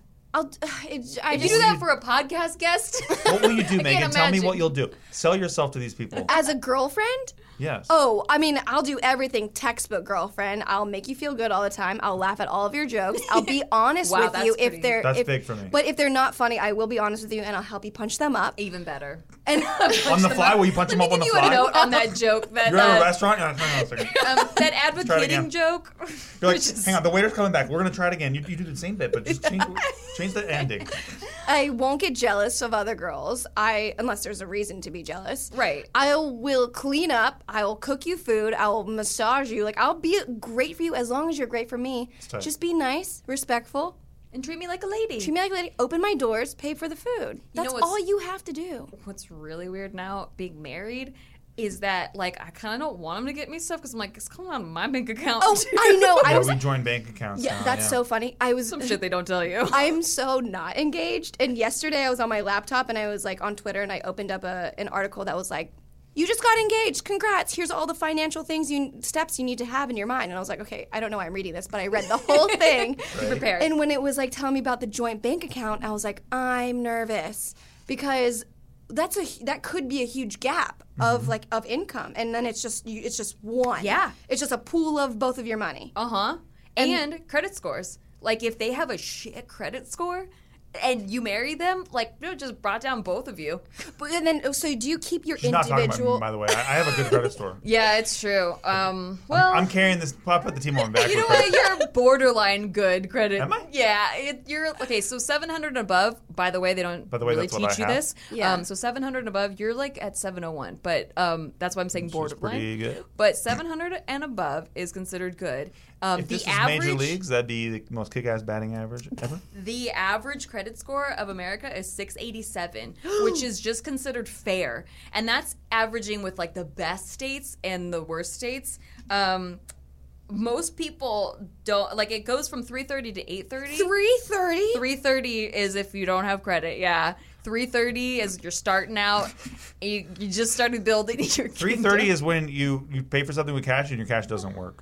I If you do that for a podcast guest, What will you do, Megan? Tell me imagine. what you'll do. Sell yourself to these people. as a girlfriend. Yes. Oh, I mean, I'll do everything textbook girlfriend. I'll make you feel good all the time. I'll laugh at all of your jokes. I'll be honest Wow, with that's you pretty- That's if big for me. But if they're not funny, I will be honest with you and I'll help you punch them up. even better. And On the fly? Will you punch him up on the Give you a fly? note on that joke that You're at a restaurant? You're like, hang on a second. that Try it advocating again. joke. You're like, which is- hang on, the waiter's coming back. We're going to try it again. You do the same bit, but just change the ending. I won't get jealous of other girls. Unless there's a reason to be jealous. Right. I will clean up. I will cook you food. I will massage you. Like I'll be great for you as long as you're great for me. tight. Just be nice, respectful. And treat me like a lady. Treat me like a lady. Open my doors. Pay for the food. know That's what's- all you have to do. What's really weird now, being married, is that like I kind of don't want him to get me stuff because I'm like, it's coming out of my bank account. Oh, I know. I Yeah, was. we joined bank accounts Yeah, now, that's yeah. so funny. I was. Some shit they don't tell you. I'm so not engaged. And yesterday I was on my laptop and I was like on Twitter and I opened up an article that was like, "You just got engaged. Congrats. Here's all the financial steps you need to have in your mind." And I was like, okay, I don't know why I'm reading this, but I read the whole thing. Prepared. And when it was like telling me about the joint bank account, I was like, I'm nervous because that could be a huge gap of income, and then it's just one. Yeah. It's just a pool of both of your money. Uh-huh. And credit scores. Like if they have a shit credit score and you marry them, like it just brought down both of you. But and then so do you keep your She's not talking individual? about me, by the way. I have a good credit store. Yeah, it's true. Well, I'm carrying this. I'll put the team on back. you know with what? credit. You're borderline good credit. Am I? Yeah, you're okay. So 700 and above. By the way, they don't By the way, really that's what teach you I have. this. Yeah. So 700 and above, you're like at 701. But that's why I'm saying borderline. pretty good. But 700 and above is considered good. If this the was average, major leagues, that'd be the most kick-ass batting average ever. The average credit score of America is 687, which is just considered fair. And that's averaging with like the best states and the worst states. Most people don't, like it goes from 330 to 830. 330. 330 is if you don't have credit, yeah. 330 is you're starting out. You just started building your 330 is when you pay for something with cash and your cash doesn't work.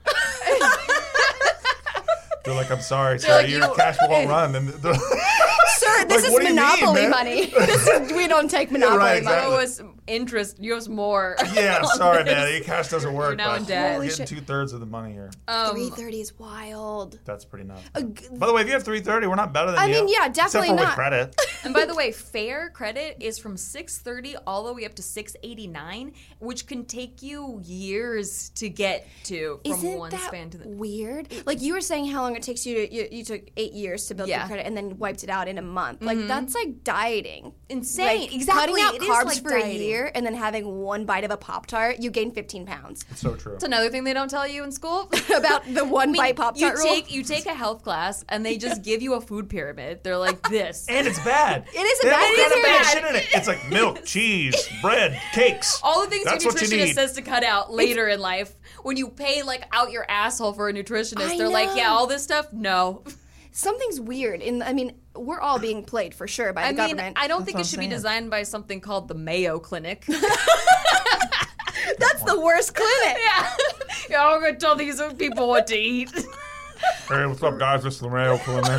They're like, I'm sorry, sir, like, your cash won't run. And Sir, this Like, what is do you mean, Monopoly man? money. We don't take Monopoly Right, money. exactly. So interest. You have more. Yeah, sorry, man. Your cash doesn't work. You're now but in debt. I'm Holy getting shit. 2/3 of the money here. 330 is wild. That's pretty nuts. By the way, if you have 330, we're not better than I you. mean, yeah, Except definitely for with not. credit. And by the way, fair credit is from 630 all the way up to 689, which can take you years to get to from Isn't one that span to the weird? Like you were saying how long it takes you to, you took 8 years to build your Yeah. credit and then wiped it out in a month. Like that's like dieting. Insane. Like, Exactly. Cutting out It is carbs like for dieting. a year and then having one bite of a Pop-Tart, you gain 15 pounds. It's so true. It's another thing they don't tell you in school. About the one bite Pop-Tart rule. You take a health class and they just give you a food pyramid. They're like this. And it's bad. It is a They have bad- all it kind is of bad bad. shit in it. It's like milk, cheese, bread, cakes. All the things That's your what you nutritionist need. says to cut out later in life. When you pay like out your asshole for a nutritionist, I they're like, know. yeah, all this stuff, no. Something's weird. I mean, we're all being played for sure by the I mean, government. I don't think what it I'm should be saying. designed by something called the Mayo Clinic. That's the worst clinic. Yeah, I'm gonna tell these people what to eat. Hey, what's up, guys? This is the Mayo Clinic.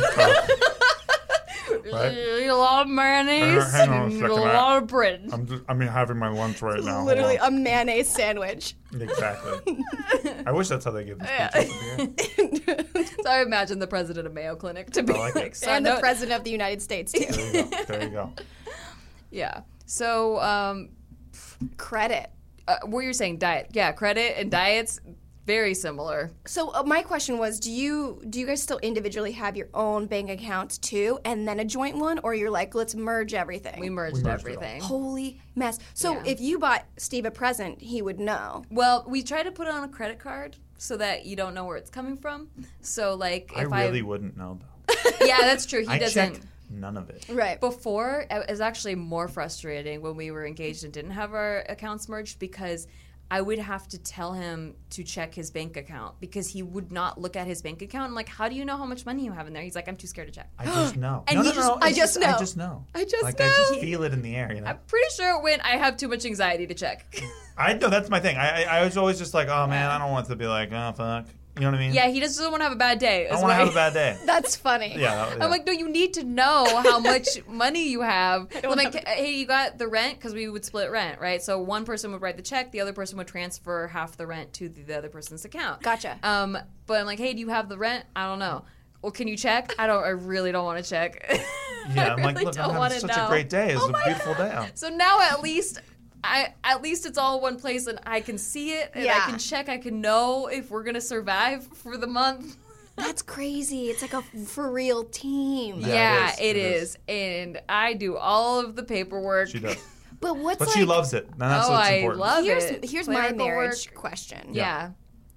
Right? You eat a lot of mayonnaise, Hang on a and you eat a second, lot of bread. I'm having my lunch right now. Hold Literally on. a mayonnaise sandwich. Exactly. I wish that's how they give these speeches up here. So I imagine the president of Mayo Clinic to be I like it. like, so And the no- president of the United States, too. There you go. There you go. Yeah. So, Credit. what you're saying, diet? Yeah, credit and diets very similar. So my question was, do you guys still individually have your own bank accounts too, and then a joint one, or you're like, let's merge everything? We merged it all. everything. Holy mess. So Yeah. if you bought Steve a present, he would know. Well, we try to put it on a credit card so that you don't know where it's coming from. So, like, I if really wouldn't know, though. yeah, that's true. He I doesn't. checked none of it. Right. Before, it was actually more frustrating when we were engaged and didn't have our accounts merged because I would have to tell him to check his bank account because he would not look at his bank account. I'm like, how do you know how much money you have in there? He's like, I'm too scared to check. I just know. And no, he no, just- no. I It's just know. I just know. I just like, know. I just feel it in the air, you know? I'm pretty sure when I have too much anxiety to check. I know, that's my thing. I was always just like, oh, man, I don't want it to be like, oh, fuck. You know what I mean? Yeah, he just doesn't want to have a bad day. I don't want to have a bad day. That's funny. Yeah. I'm like, no, you need to know how much money you have. I'm like, hey, you got the rent? Because we would split rent, right? So one person would write the check, the other person would transfer half the rent to the other person's account. Gotcha. But I'm like, hey, do you have the rent? I don't know. Well, can you check? I really don't want to check. Yeah, I'm I like, really look, don't I'm wanna having such know. a great day. It's Oh a my beautiful day out. So now at least it's all in one place and I can see it and I Yeah. can check. I can know if we're gonna survive for the month. That's crazy. It's like a for real team. Yeah, it it is. And I do all of the paperwork. She does. But what's But like, she loves it. And that's Oh, what's I important. love here's it. here's my Clerical marriage work. question. Yeah.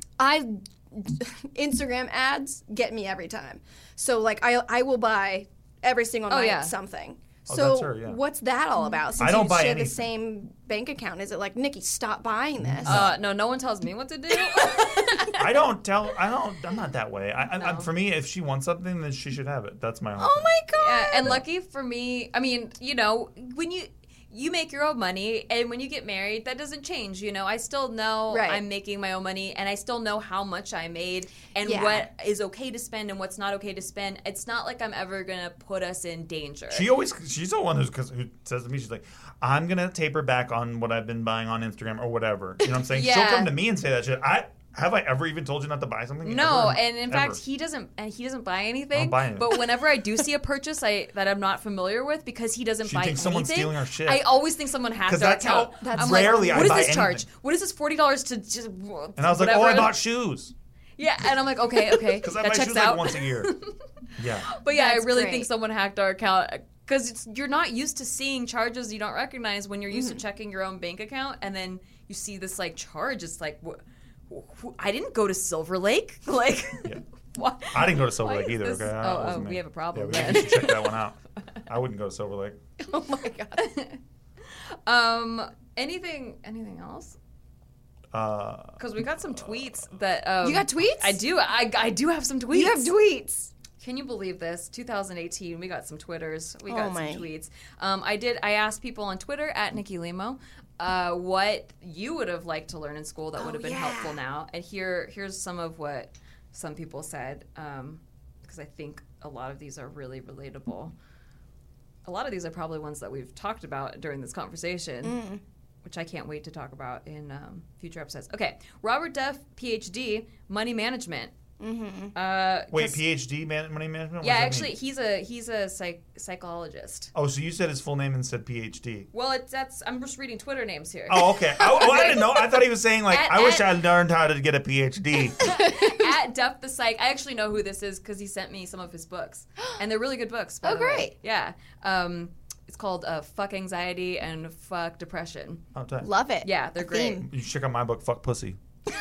Instagram ads get me every time. So like I will buy every single night yeah. something. Oh, So that's her, yeah. what's that all about? Since I don't you buy share the anything. same bank account, is it like, Nikki, stop buying this? No one tells me what to do. I'm not that way. For me, if she wants something, then she should have it. That's my own Oh thing. my god! Yeah, and lucky for me, I mean, when you make your own money, and when you get married, that doesn't change. I still know Right. I'm making my own money, and I still know how much I made, and Yeah. what is okay to spend and what's not okay to spend. It's not like I'm ever gonna put us in danger. She's the one who says to me, she's like, I'm going to taper back on what I've been buying on Instagram or whatever. You know what I'm saying? Yeah. She'll come to me and say that shit. Have I ever even told you not to buy something? No, Ever? and in fact, Ever. he doesn't buy anything. I don't buy anything. But whenever I do see a purchase that I'm not familiar with, because he doesn't She buy thinks someone's anything, stealing our shit. I always think someone hacked 'Cause our that's how- account. that's I'm rarely like, I what does buy this charge? anything. What is this $40 to just? And I was like, whatever. I bought shoes. Yeah, and I'm like, okay, Because I that buy checks shoes out. like once a year. Yeah. But yeah, That's I really great. think someone hacked our account because you're not used to seeing charges you don't recognize when you're used Mm-hmm. to checking your own bank account, and then you see this like charge. It's like, I didn't go to Silver Lake. Like, Yeah. what? I didn't go to Silver Why Lake is either. this- Okay. Oh, That wasn't me. we have a problem Yeah, then. we should check that one out. I wouldn't go to Silver Lake. Oh my god! Anything else? Uh, Because we got some tweets that You got tweets? I do. I do have some tweets. You have tweets. Can you believe this? 2018, we got some Twitters. We got Oh my. some tweets. I asked people on Twitter at Nikki Limo what you would have liked to learn in school that would have been yeah. helpful now. And here's some of what some people said, because I think a lot of these are really relatable. A lot of these are probably ones that we've talked about during this conversation. which I can't wait to talk about in future episodes. Okay, Robert Duff, PhD, money management. Wait, PhD, money management? What Yeah, does that actually, mean? he's a psychologist. Oh, so you said his full name and said PhD. Well, I'm just reading Twitter names here. Oh, okay. I didn't know. I thought he was saying, like, I wish I learned how to get a PhD. At Duff the Psych. I actually know who this is because he sent me some of his books. And they're really good books, by Oh, the way. great. Yeah. It's called Fuck Anxiety and Fuck Depression. Oh, tight. Love it. Yeah, they're A great. theme. You should check out my book, Fuck Pussy.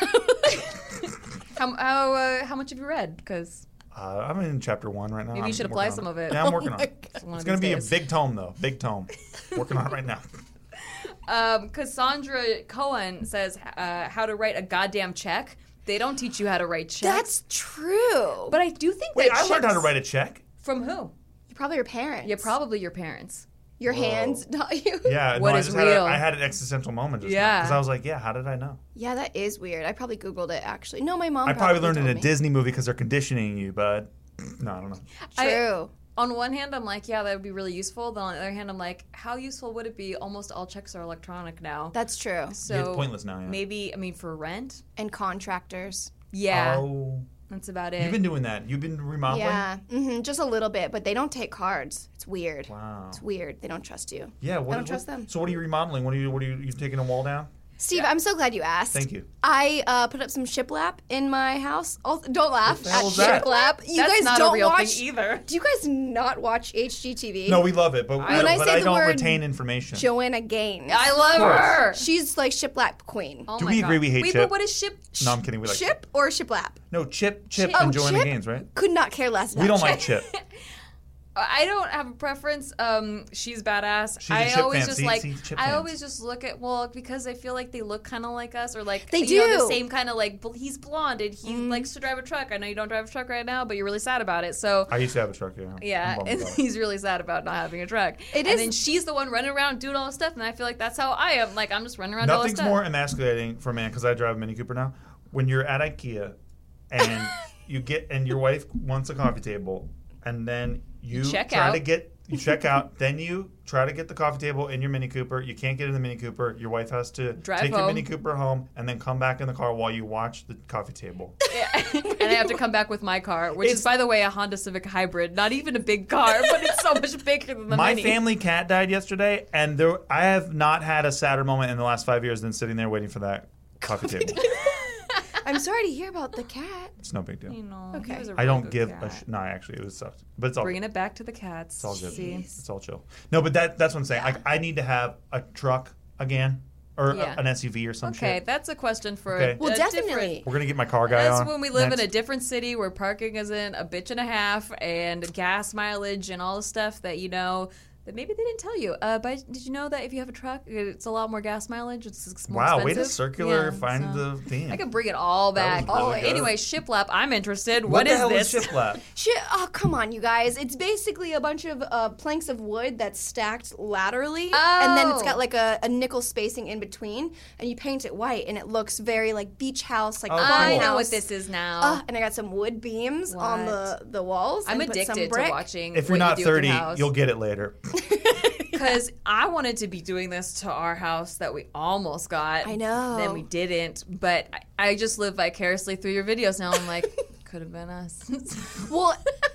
How much have you read? Because I'm in chapter 1 right now. maybe you should apply some of it. Yeah, I'm working on it. one It's of going to these be a days. big tome, though. Big tome. Working on it right now. Cassandra Cohen says how to write a goddamn check. They don't teach you how to write checks. That's true. But I do think Wait, that I learned how to checks- write a check. From who? Probably your parents. Yeah, probably your parents. Your hands, not you. Yeah, What no, is I just real? I had an existential moment just Yeah. because I was like, yeah, how did I know? Yeah, that is weird. I probably Googled it, actually. No, my mom I probably learned in told a me. Disney movie because they're conditioning you, bud. No, I don't know. True. On one hand, I'm like, yeah, that would be really useful. Then on the other hand, I'm like, how useful would it be? Almost all checks are electronic now. That's true. So Yeah, it's pointless now, yeah. Maybe, I mean, for rent? And contractors. Yeah. Oh, That's about it. you've been doing that. You've been remodeling. Yeah, just a little bit, but they don't take cards. It's weird. Wow. It's weird. They don't trust you. Yeah. I don't trust them. So what are you remodeling? What are you taking a wall down? Steve, I'm so glad you asked. Thank you. I put up some shiplap in my house. Also, don't laugh the hell at is that? shiplap. You That's guys not don't a real watch thing either. Do you guys not watch HGTV? No, we love it, but When I but say I the don't word retain information. Joanna Gaines. I love her. She's like shiplap queen. Oh Do my we agree God. we hate Wait, Chip? but what is Chip? No, I'm kidding. We like Chip or shiplap? No, Chip, Oh, and Joanna Chip? Gaines, right? Could not care less about We don't Chip. like Chip. I don't have a preference. She's badass. She's a I Chip always fan. just See- like. see, Chip I fans. always just look at because I feel like they look kind of like us, or like They you know, the do. same kind of like. He's blonde and he likes to drive a truck. I know you don't drive a truck right now, but you're really sad about it. So I used to have a truck, yeah. yeah, I'm bummed and about it. he's really sad about not having a truck. It and is- then she's the one running around doing all this stuff, and I feel like that's how I am. Like I'm just running around doing all this Nothing's stuff. more emasculating for a man, because I drive a Mini Cooper now. When you're at IKEA and your wife wants a coffee table, and then you check try out. to get you check out, then you try to get the coffee table in your Mini Cooper. You can't get in the Mini Cooper. Your wife has to Drive take your home. Mini Cooper home and then come back in the car while you watch the coffee table. And I have to come back with my car, which is, by the way, a Honda Civic Hybrid. Not even a big car, but it's so much bigger than the My Mini. family cat died yesterday, and I have not had a sadder moment in the last 5 years than sitting there waiting for that coffee table. I'm sorry to hear about the cat. It's no big deal. You know, Okay. he was a I really don't good give cat. a no. Actually, it was sucked, but it's all Bringing it back to the cats. It's all good. See? It's all chill. No, but that's what I'm saying. I need to have a truck again, or Yeah. an SUV or some Okay, shit. that's a question for Okay. Well, a definitely. different- We're gonna get my car guy on. That's when we live in a next. different city where parking isn't a bitch and a half and gas mileage and all the stuff that that maybe they didn't tell you. But did you know that if you have a truck, it's a lot more gas mileage? It's more Wow, expensive. way to circular Yeah, find so- the theme. I can bring it all That back. was really good. Anyway, shiplap. I'm interested. what what the is hell this? is shiplap? Shit, oh, come on, you guys. It's basically a bunch of planks of wood that's stacked laterally. And then it's Oh. got like a nickel spacing in between. And you paint it white, and it looks very like beach house, like Oh, I cool. know what farmhouse. this is now. And I got some wood beams on What? the walls. I'm and put some addicted to brick. watching. If you're what not you do with 30, your house. you'll get it later. Because I wanted to be doing this to our house that we almost got. I know. Then we didn't. But I just live vicariously through your videos now. I'm like, could have been us. Well,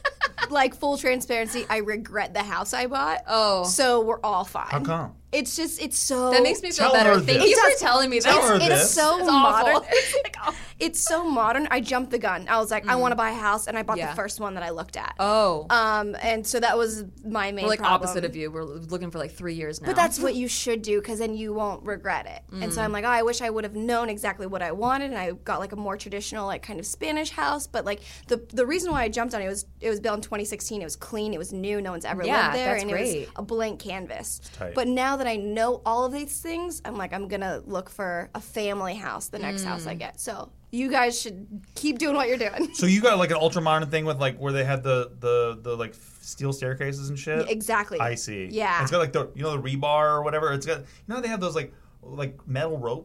like full transparency, I regret the house I bought. Oh. So we're all fine. How come? It's just, it's so. That makes me feel Tell better. her Thank this. you It for does. telling me Tell that. her It's this. so It's modern. awful. It's like, oh. It's so modern. I jumped the gun. I was like, I want to buy a house, and I bought Yeah. the first one that I looked at. Oh. And so that was my main. We're like problem. opposite of you. We're looking for like 3 years now. But that's what you should do, because then you won't regret it. And so I'm like, oh, I wish I would have known exactly what I wanted, and I got like a more traditional, like kind of Spanish house. But like the reason why I jumped on it was built in 2016. It was clean. It was new. No one's ever Yeah, lived there, that's and it great. was a blank canvas. tight. But now that I know all of these things, I'm like, I'm gonna look for a family house the next house I get. So you guys should keep doing what you're doing. So you got like an ultra modern thing with like where they had the like steel staircases and shit. Exactly. I see. Yeah. It's got like the the rebar or whatever. It's got they have those like metal ropes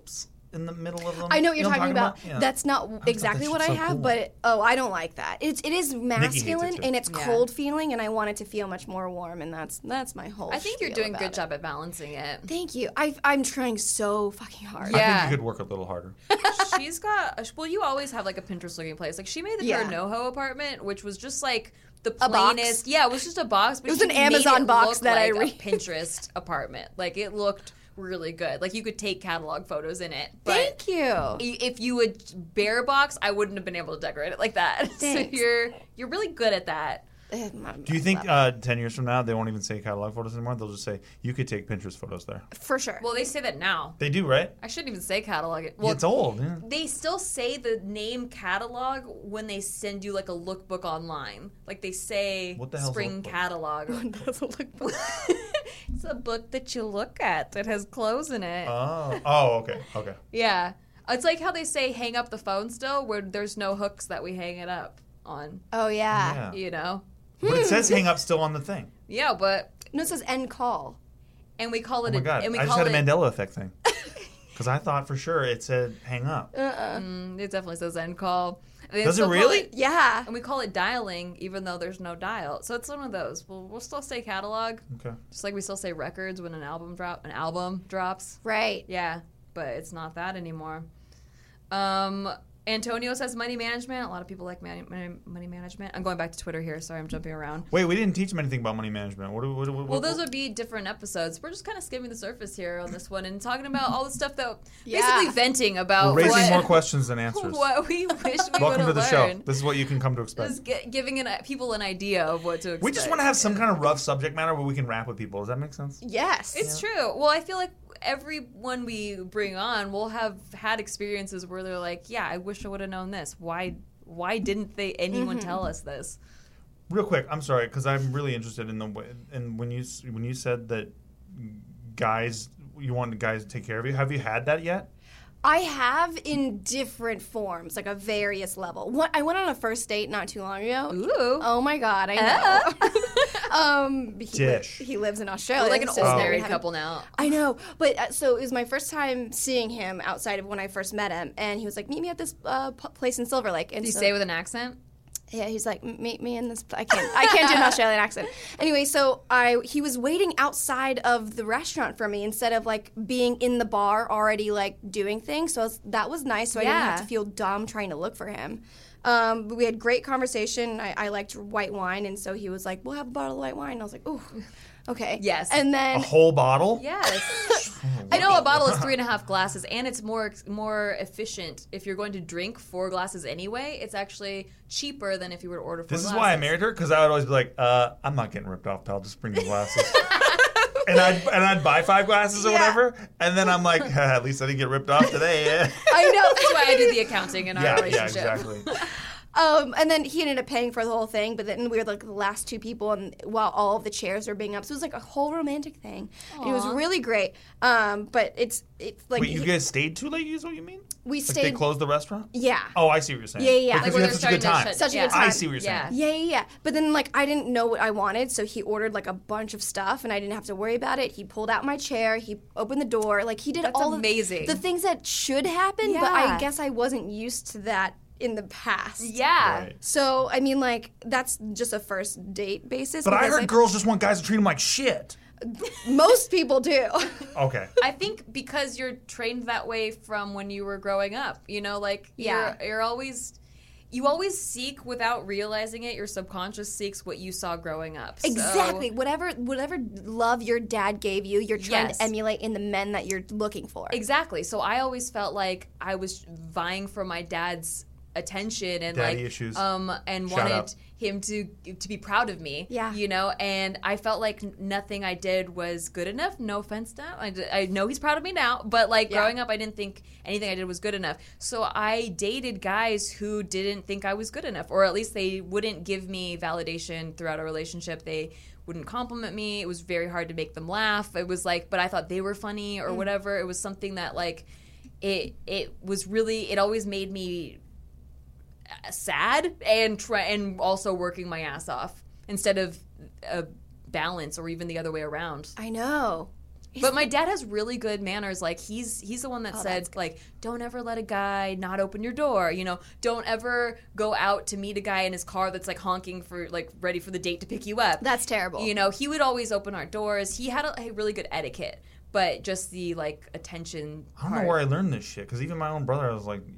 in the middle of them. I know what you're You talking about. Yeah. That's not exactly that what I shit's so have, cool. but I don't like that. It is masculine too. and it's Yeah. cold feeling, and I want it to feel much more warm, and that's my whole. I think you're spiel doing a about good it. job at balancing it. Thank you. I'm trying so fucking hard. I Yeah. think you could work a little harder. She's got, well, you always have like a Pinterest looking place. Like she made the Yeah. her NoHo apartment, which was just like the A box? plainest. Yeah, it was just a box. But It was she an made Amazon it box look that I like a Pinterest apartment. Like it looked really good. Like you could take catalog photos in it. But Thank you. if you would bare box, I wouldn't have been able to decorate it like that. So Thanks. you're really good at that. Do you think 10 years from now they won't even say catalog photos anymore? They'll just say you could take Pinterest photos there. For sure. Well, they say that now. They do, right? I shouldn't even say catalog. Well, It's old. Yeah. they still say the name catalog when they send you like a lookbook online. Like they say What the hell's a spring lookbook? catalog. doesn't look It's a book that you look at that has clothes in it. Okay. Yeah. It's like how they say hang up the phone still, where there's no hooks that we hang it up on, Oh yeah. Yeah. you know? But it says hang up still on the thing. Yeah, but No, it says end call. and we call Oh it my god! and we I just call had a it Mandela effect thing. Because I thought for sure it said hang up. it definitely says end call. And they Does it still call really? Yeah. and we call it dialing even though there's no dial. So it's one of those. We'll still say catalog. Okay. Just like we still say records when an album drops. Right. Yeah, but it's not that anymore. Antonio says money management. A lot of people like money management. I'm going back to Twitter here. Sorry, I'm jumping around. Wait, we didn't teach them anything about money management. Well, those would be different episodes. We're just kind of skimming the surface here on this one and talking about all the stuff that Yeah. basically venting about We're raising what, more questions than answers. what we wish we would Welcome to have the show. learned. This is what you can come to expect. Just giving people an idea of what to expect. We just want to have some kind of rough subject matter where we can rap with people. Does that make sense? Yes. It's true. Well, I feel like everyone we bring on will have had experiences where they're like, yeah, I wish I would have known this. Why didn't anyone tell us this? Real quick, I'm sorry because I'm really interested in the way. And when you said that you want guys to take care of you, have you had that yet? I have in different forms, like a various level. I went on a first date not too long ago. Ooh. Oh my god, I know. Dish. He lives in Australia. We're like an so old we married haven't- couple now. I know, but so it was my first time seeing him outside of when I first met him, and he was like, "Meet me at this place in Silver Lake." And Do you so, say with an accent? yeah, he's like, "Meet me in this." I can't do an Australian accent. Anyway, so he was waiting outside of the restaurant for me instead of like being in the bar already like doing things. So that was nice. So I didn't have Yeah. to feel dumb trying to look for him. But we had great conversation. I liked white wine, and so he was like, "We'll have a bottle of white wine." And I was like, "Ooh, okay." Yes. And A then whole bottle? Yes. I know a bottle is 3.5 glasses, and it's more efficient if you're going to drink 4 glasses anyway. It's actually cheaper than if you were to order 4 This glasses. is why I married her because I would always be like, I'm not getting ripped off, pal. Just bring the glasses. and I'd buy 5 glasses or Yeah. whatever, and then I'm like, at least I didn't get ripped off today. I know. That's why I do the accounting in our yeah, relationship. exactly. And then he ended up paying for the whole thing, but then we were like the last 2 people, and while all of the chairs were being up, so it was like a whole romantic thing. And it was really great. But it's like Wait, you guys stayed too late? Is what you mean? we Like stayed. they closed the restaurant? Yeah. Oh, I see what you're saying. Yeah, yeah. Because Like you where had they're such a good starting to time. shut- Such a yeah. good time. I see what you're saying. Yeah. Yeah. But then, like, I didn't know what I wanted, so he ordered, like, a bunch of stuff, and I didn't have to worry about it. He pulled out my chair. He opened the door. Like, he did That's all amazing. the things that should happen, but Yeah. I guess I wasn't used to that in the past. Yeah. Right. So, I mean, like, that's just a first date basis. But I because heard girls just want guys to treat them like shit. most people do. Okay. I think because you're trained that way from when you were growing up, you know, like Yeah. you're always you always seek without realizing it. Your subconscious seeks what you saw growing up. So- Exactly. Whatever love your dad gave you, you're trying Yes. to emulate in the men that you're looking for. Exactly. So I always felt like I was vying for my dad's attention and Daddy like issues. and Shout wanted out. him to be proud of me. Yeah. You know, and I felt like nothing I did was good enough. No offense to him. I know he's proud of me now, but like Yeah. growing up I didn't think anything I did was good enough. So I dated guys who didn't think I was good enough, or at least they wouldn't give me validation throughout a relationship. They wouldn't compliment me. It was very hard to make them laugh. It was like, but I thought they were funny or whatever. It was something that like it was really, it always made me sad and also working my ass off instead of balance or even the other way around. I know. But my dad has really good manners. Like he's the one that said like, don't ever let a guy not open your door. You know, don't ever go out to meet a guy in his car that's like honking for like ready for the date to pick you up. That's terrible. You know, he would always open our doors. He had a really good etiquette, but just the like attention. I don't know where I learned this shit because even my own brother, I was like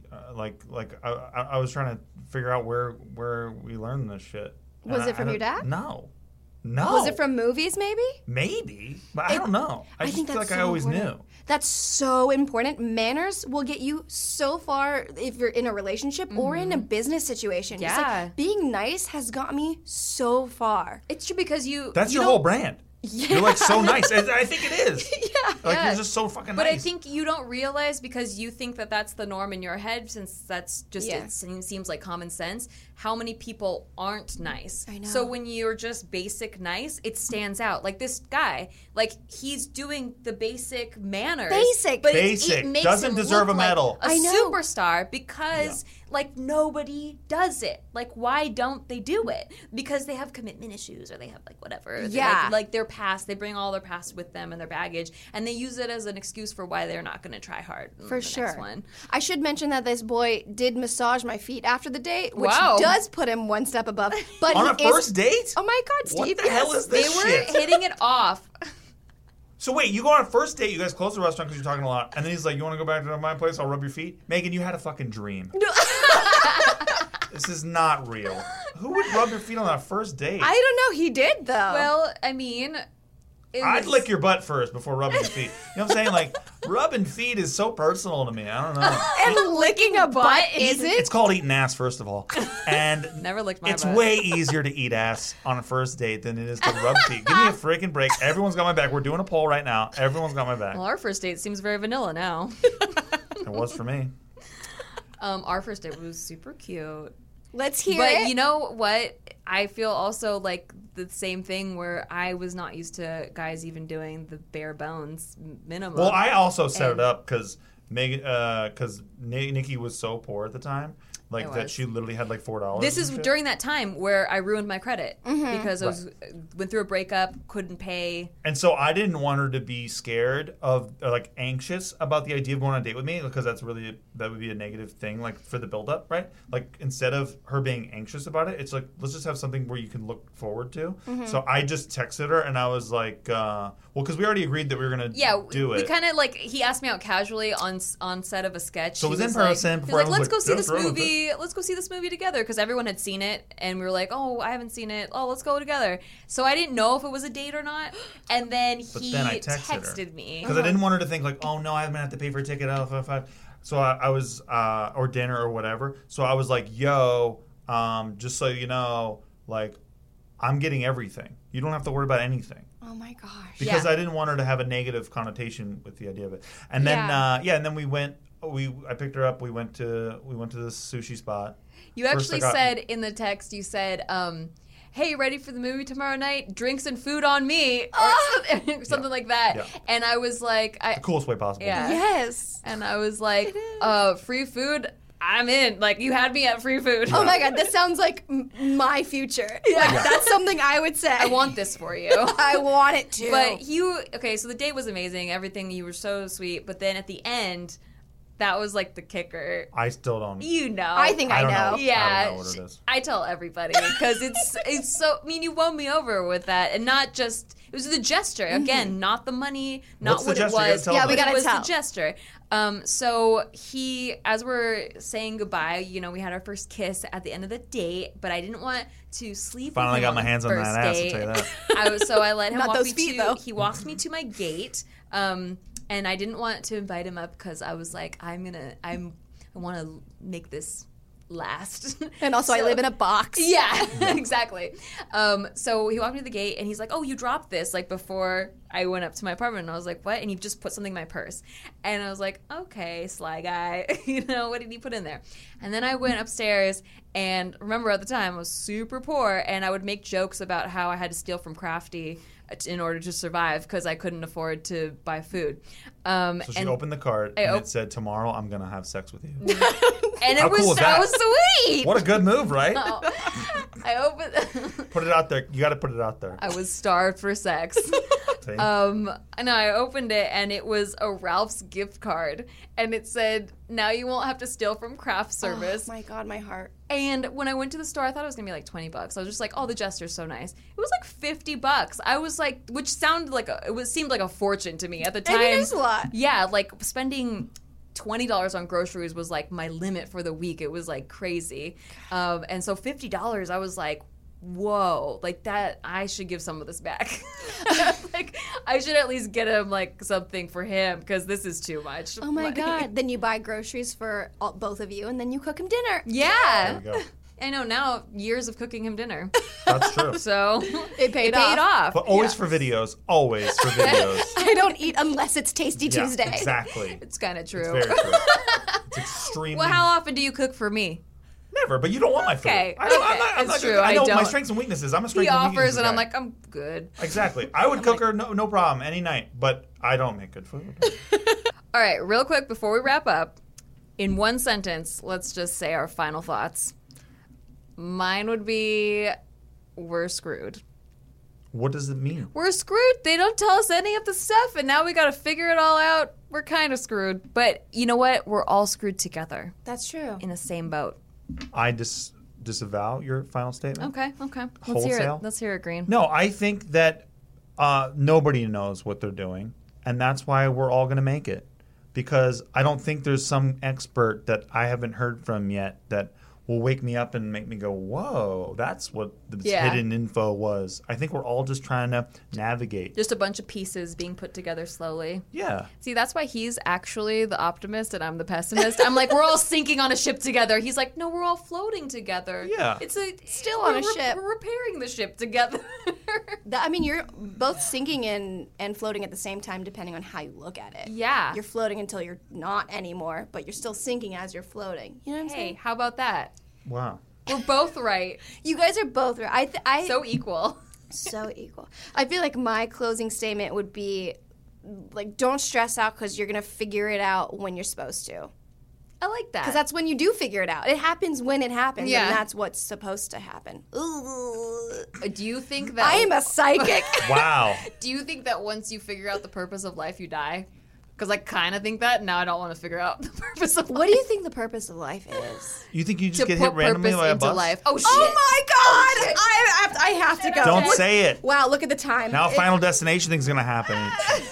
I was trying to figure out where we learned this shit. Was it from your dad? No. Was it from movies, maybe? Maybe, but I don't know. I just think feel that's like I so always important. knew. That's so important. Manners will get you so far if you're in a relationship or in a business situation. Just Yeah. like, being nice has got me so far. It's true because That's you your don't- whole brand. Yeah. You're like so nice. I think it is. Yeah. Like Yeah. you're just so fucking But nice. I think you don't realize because you think that that's the norm in your head, since that's just Yeah. it seems like common sense. How many people aren't nice? I know. So when you're just basic nice, it stands out. Like this guy, like he's doing the basic manners. Basic. but Basic. it makes Doesn't him deserve look a medal. Like a I know. superstar because like nobody does it. Like why don't they do it? Because they have commitment issues or they have like whatever. Yeah. Like their past. They bring all their past with them and their baggage, and they use it as an excuse for why they're not going to try hard. For the sure. Next one. I should mention that this boy did massage my feet after the date, which Wow. does put him one step above. But On a he is- first date? Oh my God, Steve! What the hell is They this were shit? hitting it off. So wait, you go on a first date, you guys close the restaurant because you're talking a lot, and then he's like, you want to go back to my place? I'll rub your feet? Megan, you had a fucking dream. This is not real. Who would rub your feet on that first date? I don't know. He did though. Well, I mean, I'd lick your butt first before rubbing your feet. You know what I'm saying? Like, rubbing feet is so personal to me. I don't know. and licking a butt isn't. It's called eating ass, first of all. And Never licked my it's butt. way easier to eat ass on a first date than it is to rub feet. Give me a freaking break. Everyone's got my back. We're doing a poll right now. Everyone's got my back. Well, our first date seems very vanilla now. It was for me. Our first date was super cute. Let's hear But it. you know what? I feel also like the same thing where I was not used to guys even doing the bare bones minimum. Well, I also set it up because Nikki was so poor at the time, like I that was. she literally had like $4. This is and shit. during that time where I ruined my credit Mm-hmm. because I was went through a breakup, couldn't pay. And so I didn't want her to be scared of, or like anxious about the idea of going on a date with me because that would be a negative thing, like for the buildup, right? Like instead of her being anxious about it, it's like, let's just have something where you can look forward to. Mm-hmm. So I just texted her and I was like, well, because we already agreed that we were going to do it. We kind of like, he asked me out casually on set of a sketch. So it was He in like- person He before was like, everyone let's was go see like, this "That's wrong with movie. Let's go see this movie together because everyone had seen it, and we were like, oh, I haven't seen it. Oh, let's go together. So I didn't know if it was a date or not, and then he then I texted texted me. Because I didn't want her to think like, oh no, I'm gonna have to pay for a ticket. So I was, or dinner or whatever. So I was like, yo, just so you know, like, I'm getting everything. You don't have to worry about anything. Oh my gosh. Because Yeah. I didn't want her to have a negative connotation with the idea of it. And then, and then we went. I picked her up. We went to this sushi spot. You First I actually got- said in the text, you said, hey, you ready for the movie tomorrow night? Drinks and food on me. Or something like that. Yeah. And I was like, The coolest way possible. yeah. Yes. And I was like, free food? I'm in. Like, you had me at free food. Oh my God, this sounds like my future. Like, that's something I would say. I want this for you. I want it to. But okay, so the date was amazing. Everything, you were so sweet. But then at the end, that was like the kicker. I still don't. You know. I think I don't know. know. Yeah, I don't know what it is. I tell everybody because it's so. I mean, you won me over with that, and not just it was the gesture again, not the money, not What's the what gesture? it You gotta was. tell Yeah, we them. gotta it was tell. the gesture. So he, as we're saying goodbye, you know, we had our first kiss at the end of the date, but I didn't want to sleep. Finally with him got my hands on first that ass, I'll date. tell you that. So I let him Not walk those me feet, to. though. He walked me to my gate. And I didn't want to invite him up because I was like, I want to make this last. And also, I So- live in a box. Yeah, exactly. So he walked me to the gate and he's like, oh, you dropped this like before I went up to my apartment. And I was like, what? And he just put something in my purse. And I was like, okay, sly guy. You know, what did he put in there? And then I went upstairs and remember at the time I was super poor and I would make jokes about how I had to steal from Crafty in order to survive because I couldn't afford to buy food. So she opened the cart I and it said, tomorrow I'm going to have sex with you. and How it was cool is so that? sweet. What a good move, right? I opened. Put it out there. You got to put it out there. I was starved for sex. See? And I opened it, and it was a Ralph's gift card, and it said, "Now you won't have to steal from craft service." Oh my God, my heart. And when I went to the store, I thought it was gonna be like $20. I was just like, "Oh, the gesture's so nice." It was like $50. I was like, which sounded like seemed like a fortune to me at the time. I mean, it's a lot. Yeah, like spending $20 on groceries was like my limit for the week. It was like crazy, and so $50, I was like, whoa, like that, I should give some of this back. Like, I should at least get him like something for him, because this is too much. Oh my money. God. Then you buy groceries for both of you, and then you cook him dinner. Yeah. There you go. I know, now years of cooking him dinner. That's true. So It paid off. But always for videos. Always for videos. I don't eat unless it's Tasty Yeah, Tuesday. exactly. It's kind of It's true. very true. It's extremely. Well, how often do you cook for me? Never, but you don't want my food. Okay, I don't, okay, I'm not it's true, I know I my don't. strengths and weaknesses. I'm a He strengths and offers, weaknesses and I'm guy. like, I'm good. Exactly. I would cook her no problem any night, but I don't make good food. All right, real quick before we wrap up, in one sentence, let's just say our final thoughts. Mine would be, we're screwed. What does it mean? We're screwed. They don't tell us any of the stuff, and now we got to figure it all out. We're kind of screwed. But you know what? We're all screwed together That's true. in the same boat. I disavow your final statement. Okay. Let's hear it. Wholesale? Let's hear it, Green. No, I think that nobody knows what they're doing, and that's why we're all going to make it. Because I don't think there's some expert that I haven't heard from yet that will wake me up and make me go, whoa, that's what this Yeah. hidden info was. I think we're all just trying to navigate. Just a bunch of pieces being put together slowly. Yeah. See, that's why he's actually the optimist and I'm the pessimist. I'm like, we're all sinking on a ship together. He's like, no, we're all floating together. Yeah. It's Still on a ship. We're repairing the ship together. I mean, you're both sinking and floating at the same time, depending on how you look at it. Yeah. You're floating until you're not anymore, but you're still sinking as you're floating. You know what I'm Hey, saying? how about that? Wow. We're both right. You guys are both right. I So equal. so equal. I feel like my closing statement would be, like, don't stress out because you're gonna figure it out when you're supposed to. I like that. Because that's when you do figure it out. It happens when it happens, Yeah. and that's what's supposed to happen. Ooh. Do you think that I am a psychic. Wow. Do you think that once you figure out the purpose of life, you die? Because I kind of think that. Now I don't want to figure out the purpose of life. What do you think the purpose of life is? You think you just To get put hit randomly purpose by a into bus? life. Oh, shit. Oh my God! I have to go. Don't say it. Wow, look at the time. Now, Final Destination thing's going to happen.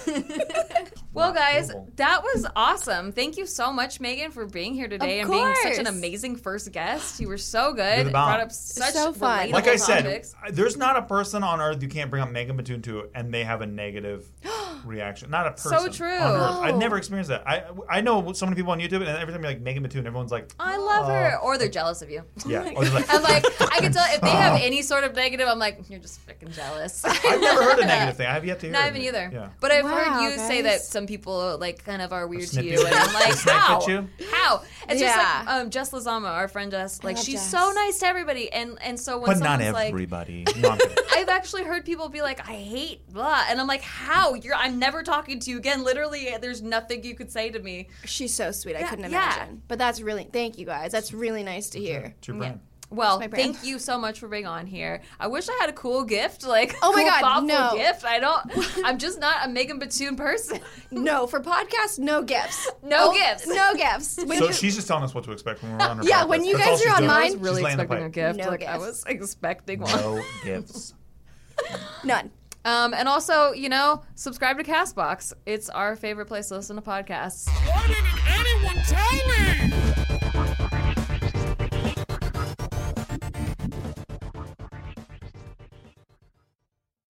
Well, guys, Global. that was awesome. Thank you so much, Megan, for being here today Of and being such an course. amazing first guest. You were so good. You're the bomb. Brought up such So fun. relatable Like I said, topics. there's not a person on Earth you can't bring up Megan Batoon to and they have a negative reaction. Not a person. So true. On Earth. I've Oh. never experienced that. I know so many people on YouTube, and every time you're like Megan Batoon, everyone's like, I love her. Or they're jealous of you. yeah. Or they're like, I'm like, I can tell if they have any sort of negative, I'm like, you're just freaking jealous. I've never heard a negative thing. I have yet to hear. No, I it. haven't either. Yeah. But I've Wow, heard you say that guys. some people like kind of are weird to snippy you, and I'm like, snipe how? at you? How? It's Yeah. just like Jess Lazama, our friend Jess. Like love she's Jess. so nice to everybody, and so when But not someone's like, everybody. No, I'm kidding. I've actually heard people be like, I hate blah, and I'm like, how? I'm never talking to you again. Literally, there's nothing you could say to me. She's so sweet. I couldn't yeah. imagine. But that's really, thank you guys. That's really nice to hear. It's your brand. Well, my brand. thank you so much for being on here. I wish I had a cool gift, like Oh my cool, God, thoughtful no. gift. I don't. I'm just not a Megan Batoon person. No, for podcasts, no gifts. No gifts. No gifts. When So you- she's just telling us what to expect when we're on her Yeah, podcast. when you That's all guys are she's on doing. I mine- was really She's laying the expecting a pipe. gift. No like I gifts. was expecting one. No gifts. None. And also, subscribe to Castbox. It's our favorite place to listen to podcasts. Why didn't anyone tell me?